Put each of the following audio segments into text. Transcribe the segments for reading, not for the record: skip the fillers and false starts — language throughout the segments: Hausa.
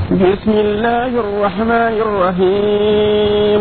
بسم الله الرحمن الرحيم.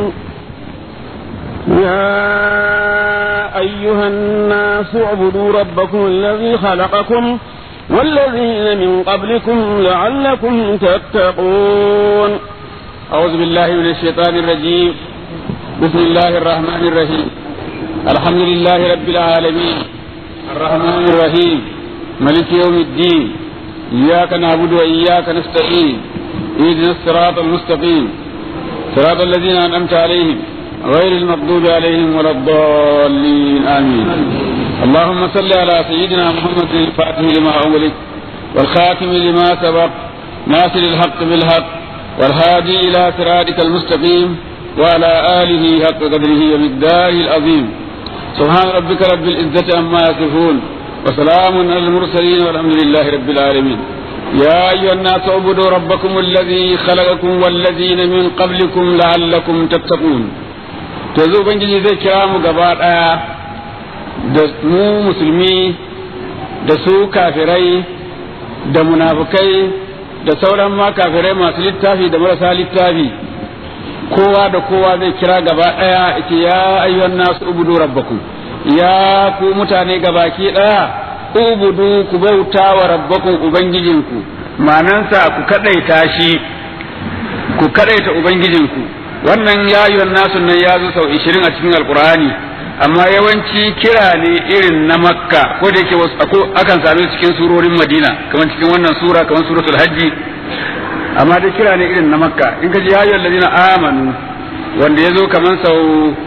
يا أيها الناس اعبدوا ربكم الذي خلقكم والذين من قبلكم لعلكم تتقون. أعوذ بالله من الشيطان الرجيم. بسم الله الرحمن الرحيم. الحمد لله رب العالمين الرحمن الرحيم ملك يوم الدين. إياك نعبد وإياك نستعين. اهدنا الصراط المستقيم صراط الذين أنعمت عليهم غير المغضوب عليهم ولا الضالين آمين. اللهم صل على سيدنا محمد الفاتح لما أغلق والخاتم لما سبق ناصر الحق بالحق والهادي إلى صراطك المستقيم وعلى آله حق قدره ومقداره العظيم. سبحان ربك رب العزة عما يصفون وسلام على المرسلين والحمد لله رب العالمين. يا أيها الناس اعبدوا ربكم الذي خلقكم والذين من قبلكم لعلكم تتقون. تزو بنجي زي كرام gaba daya da mu musulmi da su kafirai da munafikai da sauran ma kafirai masu littafi da marasa littafi kowa da kowa zai kira gaba daya yace ya ayyuhan nasu ubudu rabbakum, ya ku mutane gabaki daya ubudu ku bauta wa rabbakum ubangijinku, manansa ku kadaita shi, ku kadaita ubangijinku. Wannan ya ayyuhan nasu nan ya zo sau 20 a cikin alqur'ani, amma yawanci kira ne irin na makka, ko da yake wasu akan same cikin surorin madina kamar cikin wannan sura kamar suratul hajji, amma dai kira ne irin na makka. in ka ji ya ayyuhal ladina amanu wanda ya zo kamar sau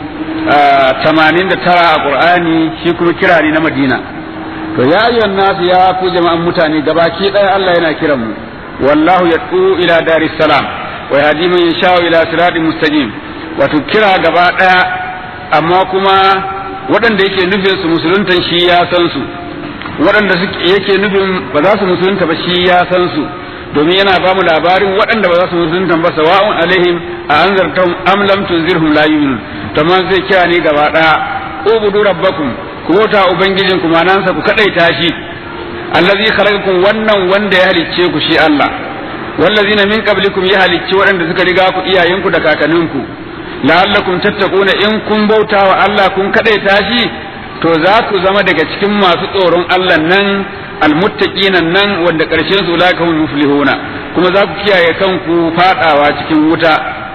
89 a qur'ani, shi kuma kira ne na madina. to ya ayyuhan nasu ya ku jama'an mutane gabaki daya Allah yana kiran mu, wallahu yad'u ila daris salam wa yahdi man yasha'u ila siratin mustaqim. wato kira gaba daya, amma kuma waɗanda yake nufin su musuluntan shi ya san su, waɗanda yake nufin ba za su musulunta ba shi ya san su, domin yana ba mu labarin waɗanda ba za su musulunta ba sawa'un alaihim a anzartum am lam tunzirhum la yu'minun. to man zai kira ne gaba daya ubudu rabbakum, ku bauta ubangijinku, manansa ku kadaita shi, allazi khalaqakum, wannan wanda ya halicce ku shi Allah, wallazina min qablikum ya halicce waɗanda suka riga ku iyayenku da kakanninku, la'allakum tattaquna. in kun bauta wa Allah kun kadaita shi to za ku zama daga cikin masu tsoron Allah nan, almuttaqina nan wanda karshen su lakahum muflihuna, kuma za ku kiyaye kanku fadawa cikin wuta.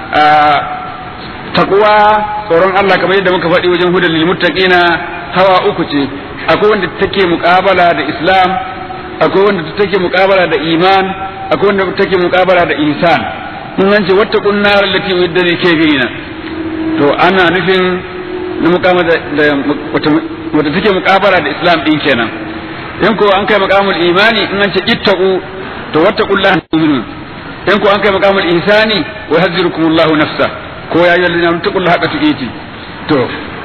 taqwa tsoron Allah kamar yadda muka faɗi wajen hudal lil muttaqina hawa uku ce, akwai wanda take muqabala da Islam, akwai wanda take muqabala da iman, akwai wanda take muqabala da ihsan. mun ce wattaqun nar allati uiddat lil kafirin, to ana nufin na muqabala da wanda take muqabala da Islam din kenan. in ko an kai maqamul imani in an ce ittaqu to wattaqullaha tu'minun. in ko an kai maqamul ihsani wa yahzirukumullahu nafsa, ko ya yi lalina mutuƙulla haƙa tuƙiti. to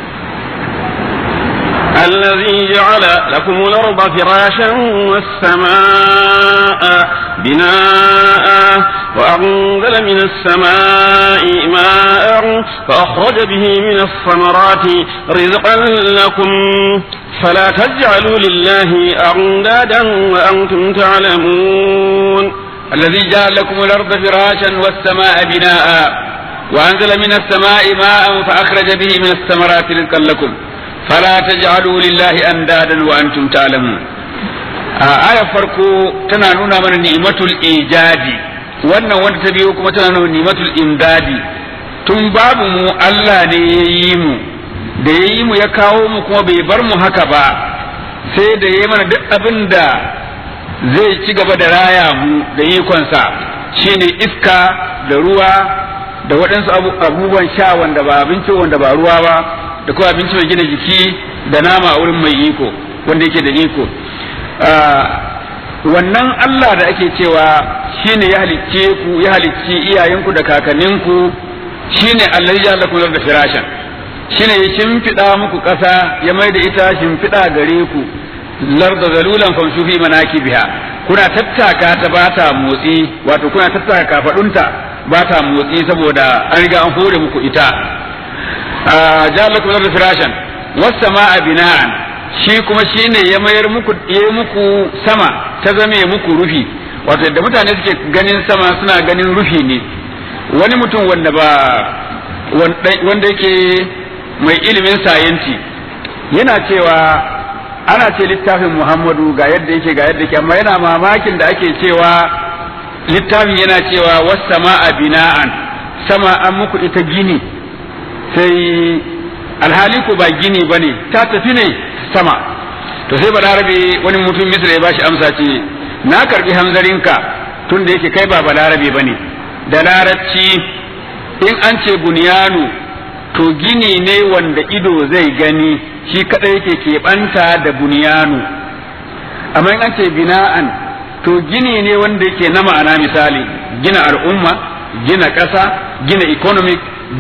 الذي جعل لكم الأرض فراشا والسماء بناء وأنزل من السماء ماء فأخرج به من الثمرات رزقا لكم فلا تجعلوا لله أندادا وأنتم تعلمون. الذي جعل لكم الأرض فراشا والسماء بناء وأنزل من السماء ماء فأخرج به من الثمرات رزقا لكم فلا تجعلوا لله أندادا وأنتم تعلمون. آية فرقو تنانونا من نعمة الإيجاد، wannan wanda ta biyo kuma tana nuna ni'matul imdadi. tun babu mu Allah ne ya yi mu, da ya yi mu ya kawo mu kuma bai bar mu haka ba, sai da ya mana duk abin da zai ci gaba da raya mu da ikonsa, shine iska da ruwa da waɗansu abubuwan sha wanda ba abinci wanda ba ruwa ba, da kuma abinci mai gina jiki da nama a wurin mai iko wanda yake da iko. wannan Allah da ake cewa shine ya halicce ku, ya halicci iyayenku da kakanninku, shine Allah ya ja'ala lakum da firashan, shine ya shimfiɗa muku ƙasa ya mai da ita shimfiɗa gare ku, larda zalulan famshu fi manakibiha, kuna tattaka ta ba ta motsi, wato kuna tattaka kafadunta ba ta motsi saboda an riga an hore muku ita. ja'ala lakum da firashan was samaa bina'an, shi kuma shine ya mayar muku sama ta zame muku rufi, wato yadda mutane suke ganin sama suna ganin rufi ne. Wani mutum wanda yake mai ilimin sayansi yana cewa ana ce littafin Muhammadu ga yadda yake amma yana mamakin da ake cewa littafin yana cewa was sama'a bina'an, sama an muku ita gini, sai alhali ko ba gini bane, ta tafi ne sama. To sai balarabe wani mutum Misra ya bashi amsa ce na karbi hanzarinka tun da yake kai ba balarabe bane. Da larabci in an ce bunyanu to gini ne wanda ido zai gani shi kadai yake keɓanta da bunyanu, amma in an ce bina'an to gini ne wanda yake na ma'ana, misali gina al'umma, gina ƙasa, gina economic,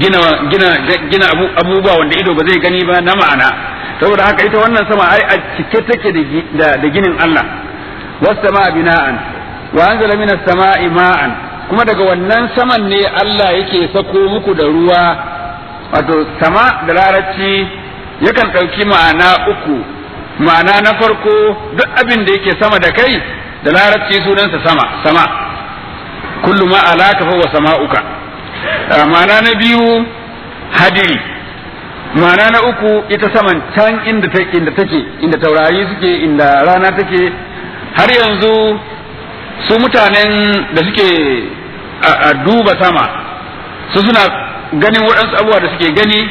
gina abubuwa wanda ido ba zai gani ba na ma'ana. Saboda haka ita wannan sama ai a cike take da ginin Allah. Was sama'a bina'an wa anzala minas sama'i ma'an, kuma daga wannan saman ne Allah yake sako muku da ruwa. Wato sama da larabci yakan ɗauki ma'ana uku. Ma'ana na farko duk abin da yake sama da kai da larabci sunansa sama kullu ma alaka fa wa sama'uka. Ma'ana na biyu hadiri. Ma'ana na uku ita saman can inda taurari suke, inda rana take. Har yanzu su mutanen da suke a duba sama su suna ganin waɗansu abubuwa da suke gani.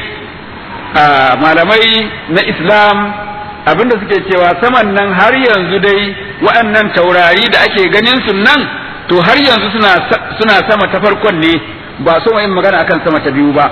Malamai na Islam abinda suke cewa saman nan har yanzu dai waɗannan taurari da ake ganin su nan to har yanzu suna sama ta farkon ne, ba so yin magana akan sama ta biyu ba,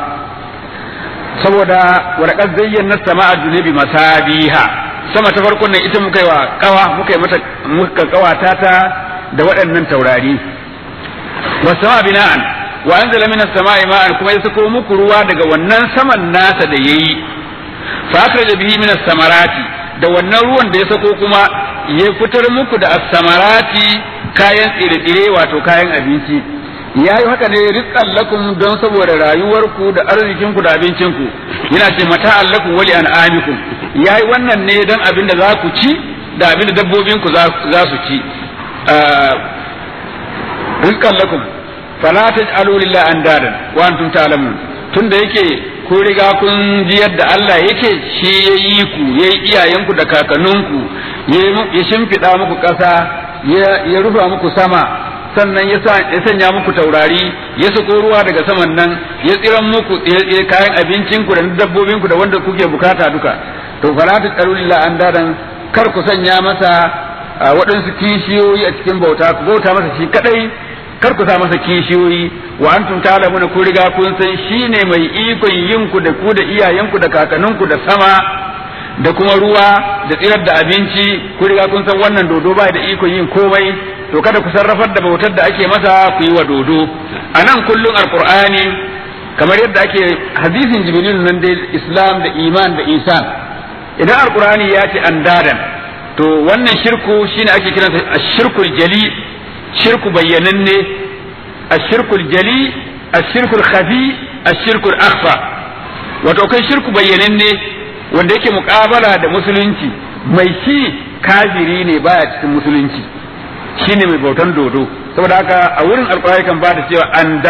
saboda warqad zayyana sama'a dunya bi masabiha. Sama ta farkon nan ita muka yi wa kawa, muka kawata ta da waɗannan taurari. Wasama bina'an wa anzala minas sama'i ma'an, kuma ya sako muku ruwa daga wannan saman nasa da yayi. Fa akhraja bihi minas samarati, da wannan ruwan da ya sako kuma ya fitar muku da as-samarati, kayan tsire-tsire wato kayan abinci. Yayi haka ne rizqan lakum don saboda rayuwarku da arzikinku da abincinku. Yana ce mata'an lakum wa li an'amikum. Yayi wannan ne don abin da za ku ci da abin da dabbobinku za su ci. Rizqan lakum fala taj'alu lillahi andadan wa antum ta'lamun. Tunda yake ko riga kun ji yadda Allah yake, shi yayi ku, yayi iyayenku da kakanninku, ya shimfida muku ƙasa, ya rufa muku sama, sannan ya sanya muku taurari, ya sako ruwa daga saman nan, ya tsiran muku kayan abincinku da dabbobinku da wanda kuke bukata duka. To fala taj'alu lillahi andadan, kar ku sanya masa waɗansu kishiyoyi a cikin bauta, ku bauta masa shi kadai, kar ku sa masa kishiyoyi. Wa antum ta'lamuna, ku riga kun san shine mai ikon yin ku da ku da iyayenku da kakanninku da sama da kuma ruwa da tsirar da abinci. Ku riga kun san wannan dodo ba da ikon yin komai, to kada ku sarrafar da bautar da ake masa ku yi wa dodo. Anan kullun alqur'ani kamar yadda ake hadisin jibril nan dai islam da iman da isan, idan alqur'ani ya ce andadan to wannan shirku shine ake kiransa ashirkul jali, shirku bayyananne, ashirkul jali, ashirkul khafi, ashirkul akhfa. Wato kai shirku bayyananne wanda yake muƙabala da musulunci, mai shi kafiri ne baya cikin musulunci, shine mai bautan dodo. Saboda haka a wurin alƙur'ani kan ba da cewa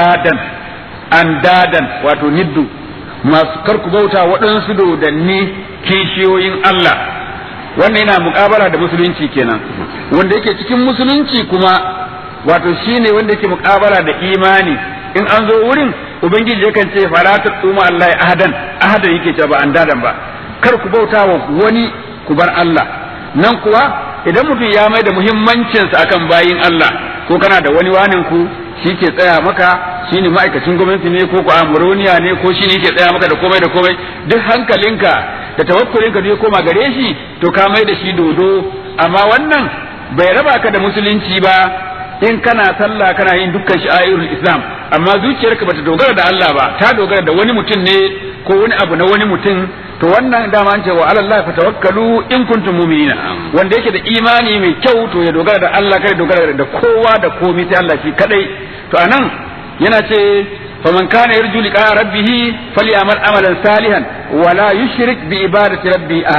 andadan wato niddu, masu karku bauta waɗansu dodanni kishiyoyin Allah. Wannan yana muƙabala da musulunci kenan. Wanda yake cikin musulunci kuma wato shine wanda yake muƙabala da imani. In an zo wurin ubangiji yakan ce fala taquma Allah ahadan yake cewa ba andadan ba, kar ku bauta wa wani ku bar Allah. Nan kuwa idan mutum ya mai da muhimmancinsa akan bayin Allah, ko kana da wani wanin ku shi ke tsaya maka, shi ne ma'aikacin gwamnati ne ko amuroniya ne ko shi ne ke tsaya maka da komai da komai, duk hankalinka da tawakkulinka duk ya koma gare shi, to ka mai da shi dodo. Amma wannan bai raba ka da musulunci ba in kana sallah kana yin dukkan sha'airul Islam, amma zuciyarka bata dogara da Allah ba, ta dogara da wani mutum ne ko wani abu na wani mutum. To wannan dama an ce wa alallahi fatawakkalu in kuntum mu'minina, wanda yake da imani mai kyau to ya dogara da Allah, kai dogara da kowa da komai sai Allah shi kadai. To anan yana ce faman kana yarju liqa rabbih falyamal amalan salihan wala yushrik bi ibadati rabbi ahadan.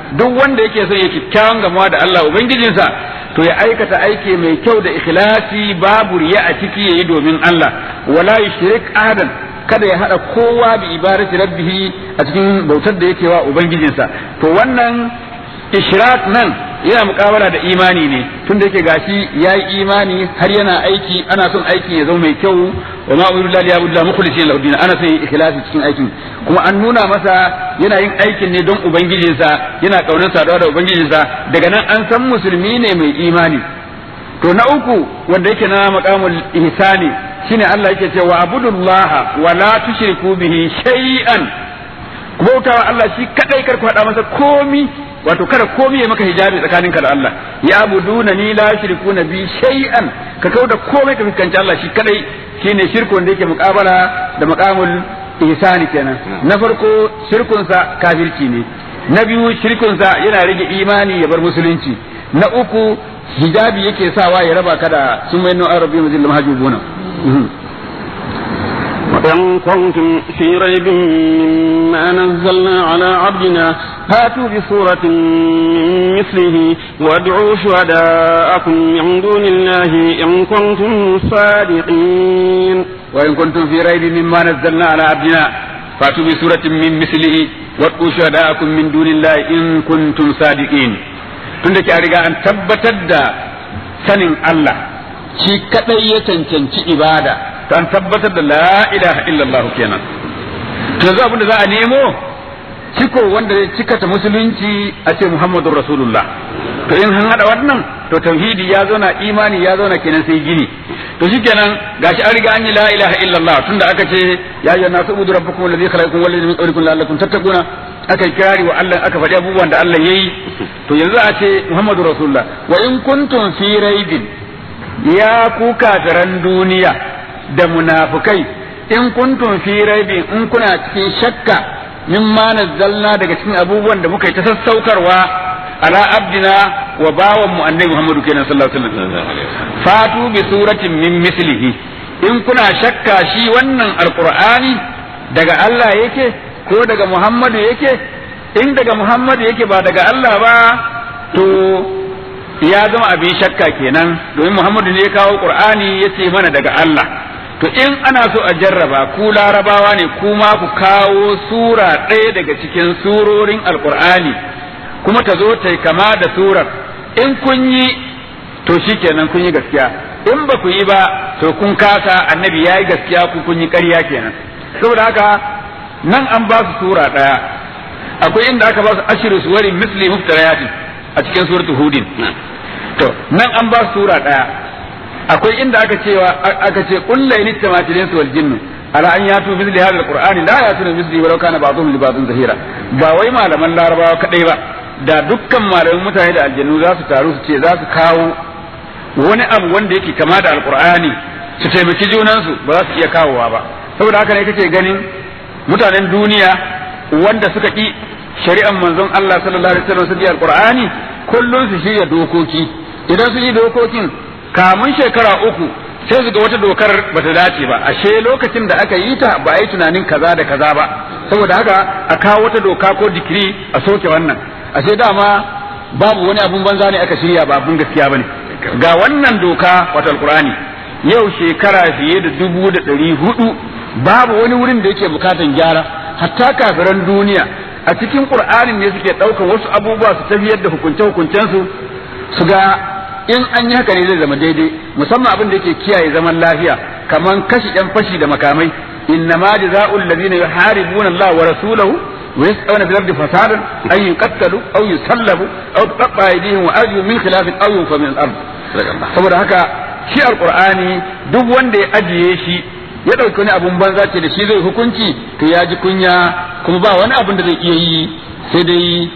duk wanda yake son ya kyakkyawan gamuwa da Allah ubangijinsa to ya aikata aiki mai kyau da ikhlasi babu riya a ciki yayi domin Allah wala yushrik ahadan kada ya hada kowa bi ibadati rabbih a cikin bautar da yake wa ubangijinsa to wannan ishrak nan yana mukabala da imani ne tunda yake gashi yayi imani har yana aiki ana son aiki ya zama mai kyau wa ma uridu lillahi abudullah mukhlisin lahu din ana son ikhlasi cikin aikin kuma an nuna masa yana yin aikin ne don ubangijinsa yana kaunar saduwa da ubangijinsa daga nan an san musulmi ne mai imani to na uku wanda yake na maqamul ihsani shine Allah yake cewa abudullaha wa la tushriku bihi shay'an bautawa Allah shi kadai kar ku hada masa komi wato kada komai ya maka hijabi tsakaninka da Allah ya abuduna ni la shirkuna bi shay'an ka kauda komai ka fuskanci Allah shi kadai shine shirkun da yake muqabala da maqamul ihsani kenan na farko shirkun sa kafirci ne na biyu shirkun sa yana rage imani ya bar musulunci na uku hijabi yake sawa ya raba ka da sumaynu arabi mazil mahjubuna وإن كنتم في ريب مما نزلنا على عبدنا فاتوا بسورة من مثله وادعوا شهداءكم من دون الله إن كنتم صادقين وإن كنتم في ريب مما نزلنا على عبدنا فاتوا بسورة من مثله وادعوا شهداءكم من دون الله إن كنتم صادقين tunda an riga an tabbatar da sanin Allah shi kadai ya cancanci ibada an tabbatar da la ilaha illallah kenan to yanzu abin da za a nemo ciko wanda zai cikata musulunci a ce muhammadur rasulullah to in an hada wannan to tauhidi ya zauna imani ya zauna kenan sai gini to shikenan gashi an riga an yi la ilaha illallah tunda aka ce ya ayyuhan nasu ubudu rabbakum alladhi khalaqakum wal ladzi min qablikum la'allakum tattaquna aka kirari wa Allah aka faɗi abubuwan da Allah yayi to yanzu a ce muhammadur rasulullah wa in kuntum fi raibin ya ku kafiran duniya da munafukai in kuntum fi raibin in kuna cikin shakka mimma nazzalna daga cikin abubuwan da muka yi ta sassaukarwa ala abdina wa bawan mu annabi Muhammadu kenan sallallahu alaihi wasallam fatu bi suratin min mislihi in kuna shakka shi wannan alqur'ani daga Allah yake ko daga Muhammadu yake in daga Muhammadu yake ba daga Allah ba to ya zama abin shakka kenan domin Muhammadu ne ya kawo Qur'ani yace mana daga Allah to in ana so a jarraba ku larabawa ne kuma ku kawo sura ɗaya daga cikin surorin alkur'ani kuma ta zo ta kama da surar in kun yi to shikenan kun yi gaskiya in ba ku yi ba to kun kasa annabi ya yi gaskiya ku kun yi ƙarya kenan saboda haka nan an ba su sura ɗaya akwai inda aka ba su ashiru suwarin misli muftarayatin a cikin suratul hudin to nan an ba su sura ɗaya akwai inda aka ce kullu inittamatilinsu wal jinnu ala an yatu mithli hadha alqur'ani la yatuna mithli walau kana ba'dhum li ba'dhin zahira ba wai malaman larabawa kadai ba da dukkan malaman mutane da aljannu za su taru su ce za su kawo wani abu wanda yake kama da alqur'ani su taimaki junansu ba za su iya kawowa ba saboda haka ne kake ganin mutanen duniya wanda suka ki shari'ar manzon Allah sallallahu alaihi wasallam su bi alqur'ani kullun su shirya dokoki idan su yi dokokin kamun shekara uku sai su ga wata dokar ba ta dace ba ashe lokacin da aka yi ta ba a yi tunanin kaza da kaza ba saboda haka a kawo wata doka ko dikiri a soke wannan ashe dama babu wani abun banza ne aka shirya ba abun gaskiya bane ga wannan doka wato alqur'ani yau shekara fiye da 1400 babu wani wurin da yake bukatan gyara hatta kafiran duniya a cikin qur'anin ne suke daukar wasu abubuwa su tafiyar da hukunce-hukuncensu su ga in an yi haka ne zai zama daidai musamman abin da yake kiyaye zaman lafiya kaman kashi yan fashi da makamai innama jazaa'ul ladina yuharibuna Allah wa rasulahu wa yas'una fil ardi fasadan ay yuqtalu aw yusallabu aw tuqatta aydihim wa arjuluhum min khilafin aw yunfa min al-ard saboda haka shi alqur'ani duk wanda ya ajiye shi ya dauki wani abun banza ce da shi zai hukunci to ya ji kunya kuma ba wani abun da zai iya yi sai dai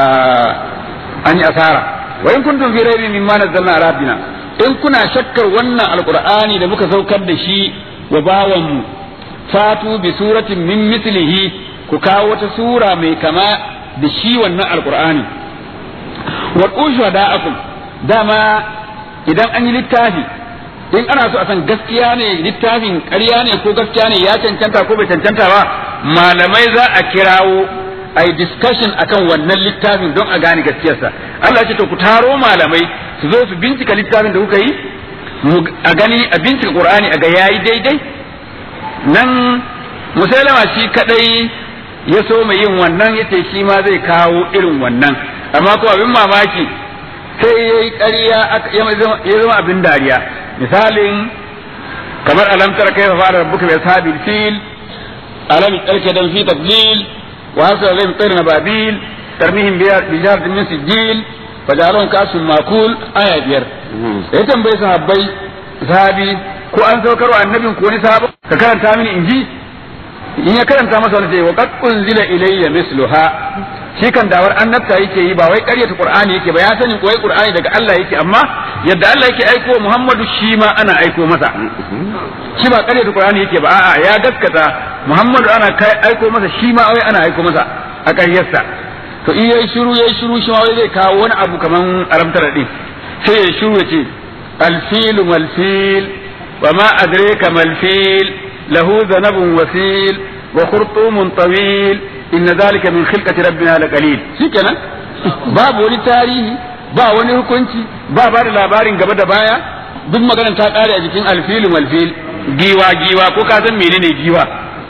an yi asara wa in kuntum fi raybin mimma nazzalna ala abdina in kuna shakkar wannan alqur'ani da muka saukar da shi wa bawan mu fatu bi suratin min mithlihi ku kawo wata sura mai kama da shi wannan alqur'ani wa qushwada'akum dama idan an yi littafi in ana so a san gaskiya ne littafin ƙarya ne ko gaskiya ne ya cancanta ko bai cancanta ba malamai za a kirawo ai discussion akan wannan littafin don a gane gaskiyarsa. Allah ce to ku taro malamai su zo su bincika littafin da kuka yi a gani a bincika Qur'ani a ga yayi daidai. Nan Musailama shi kadai ya so mai yin wannan yace shi ma zai kawo irin wannan, amma ko abin mamaki sai yayi ƙarya ya zama abin dariya. Misalin kamar alam tara kayfa fa'ala rabbuka bi ashabil fil alam tarkadan fi tadlil wa hasala lam tirna babil tarmihim bi jar min sijil fajalun kasul makul aya 5. Ya tambaye sahabi ko an saukarwa annabin ko wani sahaba ka karanta mini inji, in ya karanta masa wani sai wa qad unzila ilayya misluha. Shi kan dawar annabta yake yi ba wai ƙaryata Qur'ani yake ba, ya sani koyi Qur'ani daga Allah yake, amma yadda Allah yake aiko Muhammadu shi ma ana aiko masa. Shi ba ƙaryata Qur'ani yake ba, a'a ya gaskata Muhammadu ana aiko masa, shi ma wai ana aiko masa a ƙaryarsa. To in yayi shiru shi ma wai zai kawo wani abu kaman aramtar din, sai ya shiru ya ce al-fil mal-fil wa ma adraka mal-fil lahu dhanabun wasil wa khurtumun tawil inna zalika min khilqati rabbina laqalil. Shikenan babu wani tarihi, ba wani hukunci, ba da labarin gaba da baya, duk maganar ta kare a jikin alfil malfil. Giwa ko ka san menene giwa?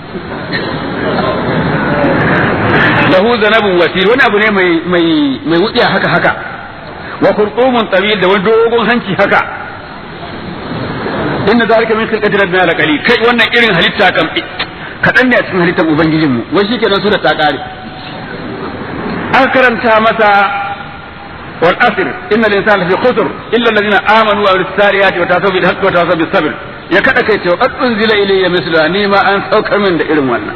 lahu zanabun wasil, wani abu ne mai wudiya haka wa khurtumun tawil, da wani dogon hanci haka. inna zalika min khilqati rabbina laqalil. Kai wannan irin halitta kam kaɗan ne a cikin halittar Ubangijinmu, wai shi kenan sura ta ƙare. An karanta masa wal asr innal insana lafi khusr illa alladhina amanu wa amilus salihati wa tawasaw bil haqqi wa tawasaw bis sabr. Ya kada kai cewa qad unzila ilayya misla, ni ma an saukar min da irin wannan.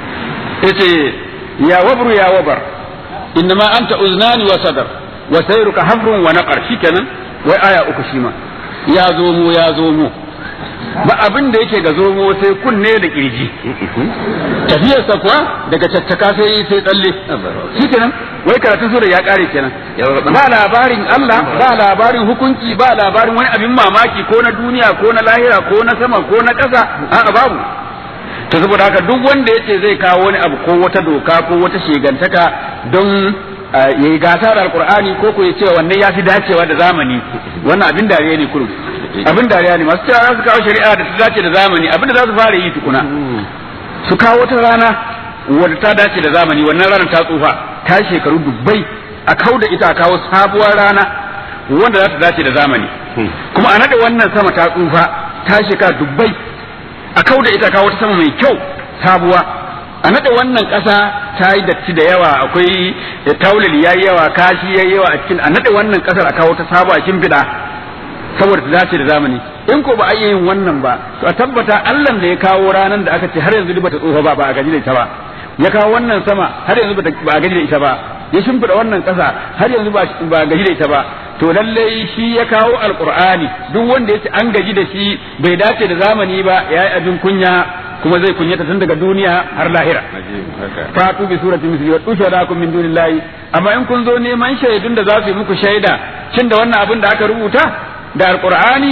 Yace ya wabar innama anta uznani wa sadar wa sayruka hafrun wa naqar. Shikenan wai aya 3 shi ma ya zo mu ba abin da yake ga zomo sai kunne da kirji. Tafiyarsa kuwa daga caccaka sai tsalle. Shikenan wai karatun sura ya kare kenan. Ba labarin Allah, ba labarin hukunci, ba labarin wani abin mamaki ko na duniya ko na lahira ko na sama ko na ƙasa, a'a babu. To saboda haka duk wanda yace zai kawo wani abu ko wata doka ko wata shegantaka don yayi gasa da Alqur'ani ko ko yace wannan yafi dacewa da zamani, wannan abin dariya ne kurum. Abin dariya ne. Masu cewa za su kawo shari'a da ta dace da zamani, abin da za su fara yi tukuna su kawo wata rana wadda ta dace da zamani. Wannan ranar ta tsufa, ta shekaru dubbai, a kau da ita a kawo sabuwar rana wanda za ta dace da zamani. Kuma a nade wannan sama ta tsufa, ta shekara dubbai, a kau da ita a kawo ta sama mai kyau sabuwa. A nade wannan ƙasa ta yi datti da yawa, akwai taulil yayi yawa, kashi yayi yawa a cikin. A nade wannan ƙasar a kawo ta sabuwa a shimfiɗa saboda ta dace da zamani. In ko ba a yin wannan ba, to a tabbata Allah da ya kawo ranar da aka ce har yanzu bata tsofa ba a gaji da ita ba, ya kawo wannan sama har yanzu ba a gaji da ita ba, ya shimfiɗa wannan ƙasa har yanzu ba a gaji da ita ba, to lallai shi ya kawo Alƙur'ani. Duk wanda ya ce an gaji da shi bai dace da zamani ba, ya yi abin kunya, kuma zai kunyata tun daga duniya har lahira. Fatu bi surati misli wa tusharakum min dunillahi. Amma in kun zo neman shaidun da za su yi muku shaida cin da wannan abin da aka rubuta da Alƙur'ani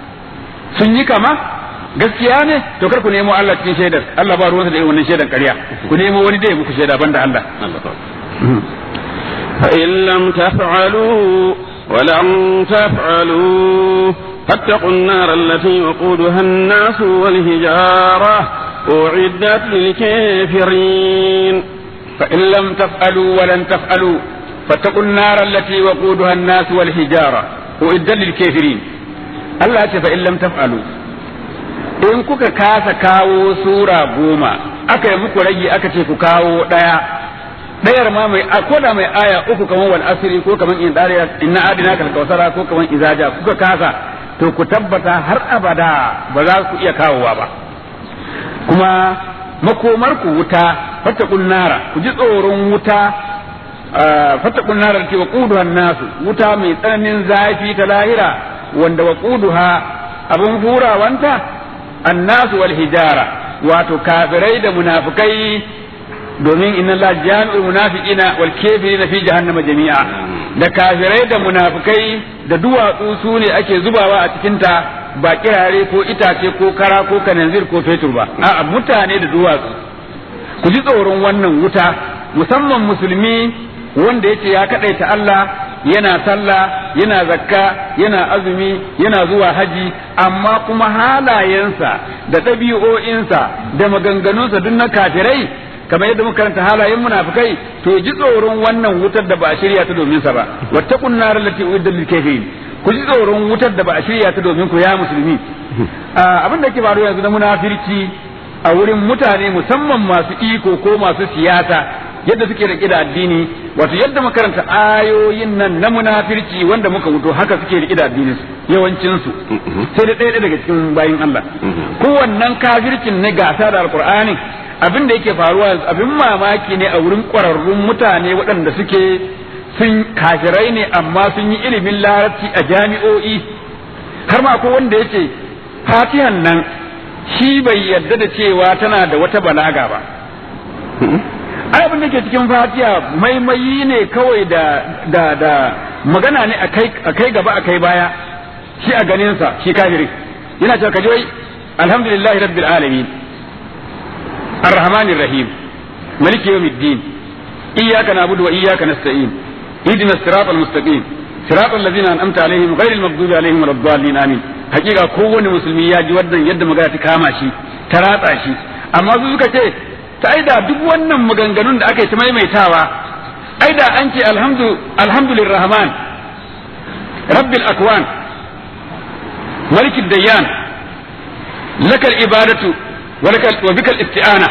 sun yi kama gaskiya ne, to kar ku nemo Allah cikin shaidar. Allah ba ruwansa da irin wannan shaidar ƙarya. Ku nemo wani da ya muku shaida banda Allah. fa in lam taf'alu wa lam taf'alu fattaqu an-nar allati waquduha an-nas wal hijara u'iddat lil kafirin. fa in lam taf'alu wa lam taf'alu fattaqu an-nar allati waquduha an-nas wal hijara u'iddat lil kafirin. Allah ya ce fa in lam taf'alu, in kuka kasa kawo sura 10 aka yi muku rage aka ce ku kawo ɗayar ma mai koda mai aya 3 kamar wal asri ko kamar inna adina kal kausara ko kamar izaja kuka kasa, to ku tabbata har abada ba za ku iya kawowa ba. Kuma makomar ku wuta, fattaqun nara, ku ji tsoron wuta, fattaqun nara ce waquduha nasu, wuta mai tsananin zafi ta lahira wanda waquduha abun hurawanta annasu wal hijara, wato kafirai da munafikai, domin inna Allah jami'ul munafiqina wal kafirina fi jahannama jami'a. Da kafirai da munafikai da duwatsu su ne ake zubawa a cikin ta, ba kirare ko itace ko kara ko kananzir ko fetur ba, a'a mutane da duwatsu. Ku ji tsoron wannan wuta musamman musulmi wanda yace ya kadaita Allah yana sallah yana zakka yana azumi yana zuwa haji amma kuma halayensa da ɗabi'o'insa da maganganunsa duk na kafirai kamar yadda muka karanta halayen munafikai to ji tsoron wannan wutar da ba a shirya ta domin sa ba wattaqun nar allati uiddat lil kafirin ku ji tsoron wutar da ba a shirya ta domin ku ya musulmi abin da ke faruwa yanzu na munafirci a wurin mutane musamman masu iko ko masu siyasa yadda suke rike da addini wato yadda makaranta ayoyin nan na munafirci wanda muka wuto haka suke rike da addinin su yawancin su sai da ɗaya daga cikin bayin Allah kowannan kafircin ne gasa da alqur'ani abin da yake faruwa abin mamaki ne a wurin ƙwararrun mutane waɗanda suke sun kafirai ne amma sun yi ilimin larabci a jami'o'i har ma ko wanda yace fatihan nan shi bai yarda da cewa tana da wata balaga ba abin da ke cikin fatiha maimayi ne kawai da magana ne a kai gaba a kai baya shi a ganinsa shi kafiri yana cewa kaji wai alhamdulillahi rabbil alamin arrahmanir rahim maliki yawmiddin iyyaka na'budu wa iyyaka nasta'in ihdinas siratal mustaqim siratal ladzina an'amta alaihim ghairil maghdubi alaihim waladdallin amin hakika kowane musulmi ya ji wannan yadda magana ta kama shi ta ratsa shi amma su suka ce ta aida duk wannan maganganun da aka yi ta maimaitawa aida an ce alhamdulillah rahman rabbil akwan malikid dayyan lakal ibadatu wa bikal isti'ana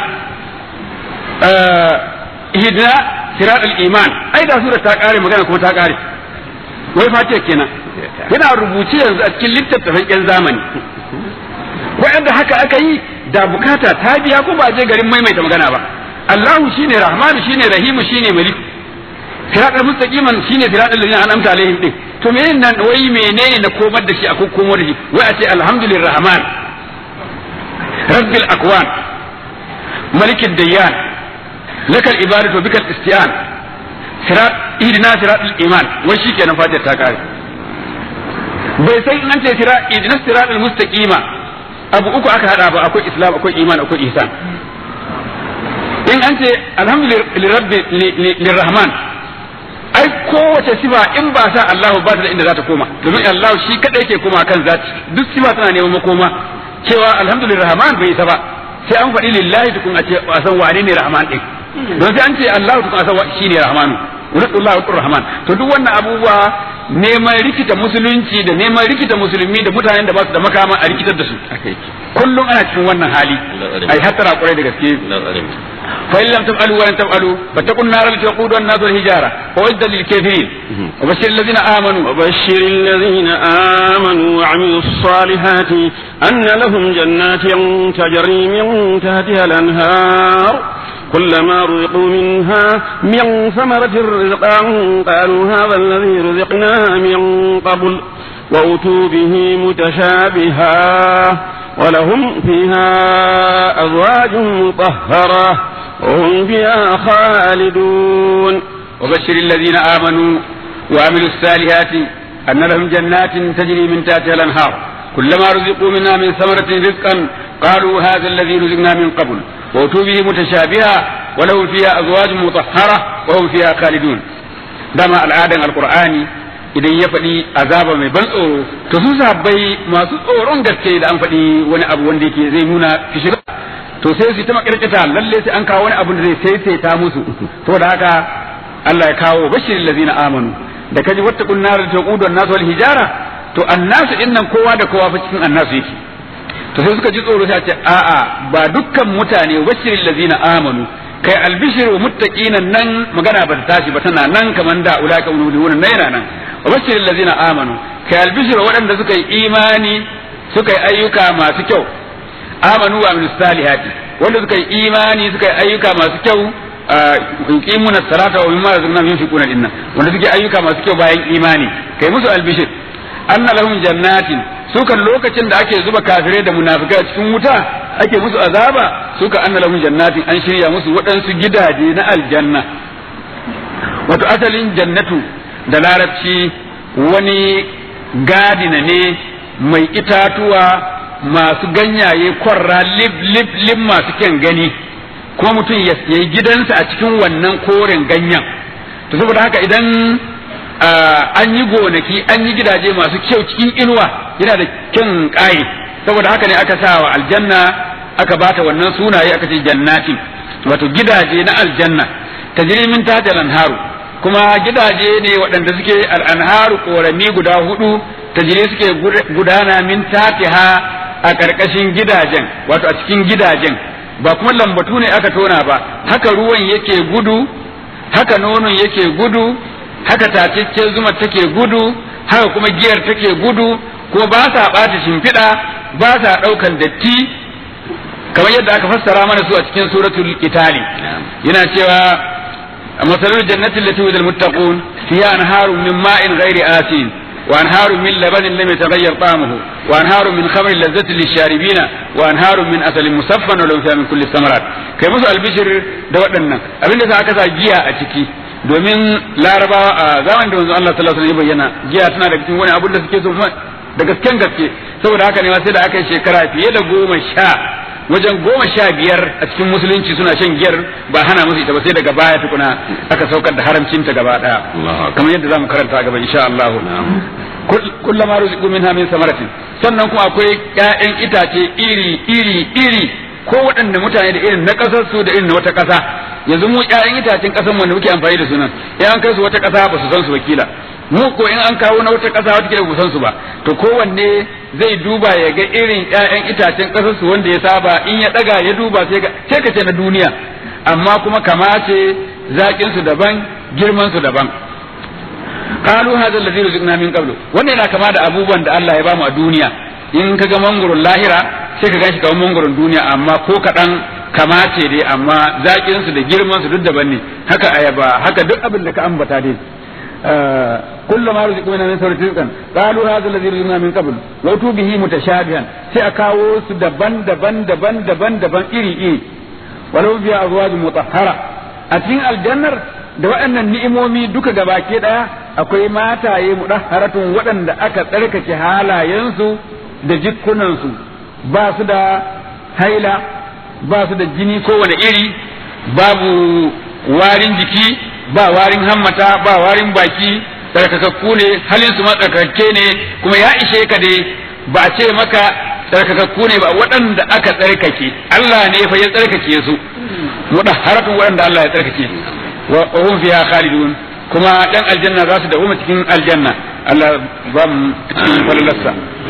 ihdina siratal iman aida sura ta kare magana kuma ta kare wai fatiha kenan yana rubuce yanzu a cikin littattafan yan zamani wa'anda haka aka yi da bukata ta biya ko ba je garin maimaita magana ba Allahu shine Rahmanu shine Rahimu shine Malik siratal mustaqiman shine siratal ladina an'amta alaihim din to menene nan wai menene na komar da shi a komar da shi wai a ce alhamdulillah rahman rabbil akwan malikid dayyan lakal ibadatu bikal isti'an ihdina siratal iman wai shikenan fatiha ta kare bai sai in an ce ihdina siratal mustaqima abu uku aka hada ba akwai islam akwai iman akwai ihsan in an ce lirrahman ai kowace sifa in ba sa Allah ba ta da inda za ta koma domin Allah shi kadai ke koma kan zati duk sifa tana neman makoma cewa alhamdulillah rahman bai isa ba sai an faɗi lillahi tukun a ce a san wane ne rahman din don sai an ce Allah tukun a san shi ne rahmanu ulullah wa rahman to duk wannan abubuwa neman rikita musulunci da neman rikita musulmi da mutanen da ba su da makama a rikitar da su kullum ana cikin wannan hali ai hatara kwarai da gaske fa in lam taf'alu wa lan taf'alu fattaqun nar allati waquduha an-nas wal hijara wa uiddat lil kafirin wa bashshir alladhina amanu wa 'amilus salihati anna lahum jannatin tajri min tahtiha al-anhar كلما رزقوا منها من ثمرة رزقا قالوا هذا الذي رزقنا من قبل وأتوا به متشابها ولهم فيها أزواج مطهرة وهم فيها خالدون وبشر الذين آمنوا وعملوا الصالحات أن لهم جنات تجري من تحتها الأنهار كلما رزقوا منها من ثمرة رزقا قالوا هذا الذي رزقنا من قبل وأتوا به متشابها ولهم فيها أزواج مطهرة وهم فيها خالدون دما العادة القرآن idan ya faɗi azaba mai ban tsoro to su sahabbai masu tsoron gaske da an faɗi wani abu wanda yake zai nuna fishira to sai su ta makirkita lalle sai an kawo wani abu da zai saisaita musu to da haka Allah ya kawo bashiril ladina amanu da kaji wattaqun nar taqudu an-nas wal hijara to annasu dinnan kowa da kowa fa cikin annasu yake to sai suka ji tsoro sai ce a'a ba dukkan mutane bashiril ladina amanu kai albishir wa muttaqinan nan magana ba ta tashi ba tana nan kaman da ulaka ulul nan yana nan bashiril ladina amanu kai albishir waɗanda suka yi imani suka yi ayyuka masu kyau amanu wa amilus salihati wanda suka yi imani suka yi ayyuka masu kyau yuqimuna salata wa mimma razaqnahum yunfiquna dinnan wanda suke ayyuka masu kyau bayan imani kai musu albishir anna lahum jannatin sukan lokacin da ake zuba kafirai da munafikai cikin wuta ake musu azaba suka anna lahum jannatin an shirya musu waɗansu gidaje na aljanna wato asalin jannatu da larabci wani gadina ne mai itatuwa masu ganyaye kwarra lib masu kyan gani kuma mutum ya yi gidansa a cikin wannan koren ganyen. To saboda haka idan an yi gonaki an yi gidaje masu kyau cikin inuwa yana da kyan ƙaye, saboda haka ne aka sa wa aljanna aka bata wannan sunaye aka ce jannatin, wato gidaje na aljanna tajri min tahtiha al-anharu, kuma gidaje ne waɗanda suke al-anharu korami guda hudu tajri suke gudana min tahtiha a ƙarƙashin gidajen, wato a cikin gidajen, ba kuma lambatu ne aka tona ba, haka ruwan yake gudu, haka nonon yake gudu, haka tacaccen zuma take gudu, haka kuma giyar take gudu, kuma ba sa ɓata shimfiɗa, ba sa ɗaukan datti, kamar yadda aka fassara mana su a cikin suratul Qitali. Yana cewa masalul jannati allati wa'ida al-muttaqun fiha anharun min ma'in ghairi asin wa anharun min labanin lam yataghayyar ta'amuhu wa anharun min khamrin lazzatin lish-sharibina wa anharun min asalin musaffan wa lahum fiha min kulli thamarat. Kai musu albishir da waɗannan abinda sa aka sa giya a ciki, domin larabawa a zamanin da manzon Allah sallallahu alaihi wasallam ya bayyana giya tana da cikin wani abin da suke so da gasken gaske, saboda haka ne ma sai da aka yi shekara fiye da 15 a cikin musulunci suna shan giyar, ba hana musu ita ba sai daga baya tukuna aka saukar da haramcinta gaba daya, kamar yadda zamu karanta gaba insha Allah. Kullama ruziqu minha min samaratin, sannan kuma akwai ƴaƴan itace iri ko waɗanda mutane da irin na ƙasar su da irin na wata ƙasa. Yanzu mu ƴaƴan itacen ƙasar mu da muke amfani da su nan, in an kai su wata ƙasa ba su san su wakila, mu ko in an kawo na wata ƙasa wata kila ba san su ba, to kowanne zai duba ya ga irin ƴaƴan itacen ƙasar su wanda ya saba, in ya ɗaga ya duba sai ka ce na duniya, amma kuma kamace zaƙin su daban, girman su daban. Qalu hadha alladhi rizqna min qablu, wannan yana kama da abubuwan da Allah ya bamu a duniya. In ka ga mangoron lahira sai ka ganshi kamar mangoron duniya, amma ko kaɗan kamace dai, amma zaƙin su da girman su duk daban ne. Haka ayaba, haka duk abin da ka ambata dai. كلما رزقوا منها من ثمرة رزقا قالوا هذا الذي رزقنا من قبل وأتوا به متشابها sai a kawo su daban iri walau biya azwajun mutahhara. A cikin aljannar da waɗannan ni'imomi duka gabake daya akwai mataye mudahharatun waɗanda aka tsarkake halayensu da jikkunansu, ba su da haila, ba su da jini kowane iri, babu warin jiki, ba warin hammata, ba warin baki, tsarkakakku ne, halin su ma tsarkakakke ne, kuma ya ishe ka dai ba a ce maka tsarkakakku ne ba, waɗanda aka tsarkake Allah ne fa ya tsarkake su, mudahharatun waɗanda Allah ya tsarkake, wa hum fiha khalidun, kuma ɗan aljanna za su dawo cikin aljanna. Allah ba mu fallalasa.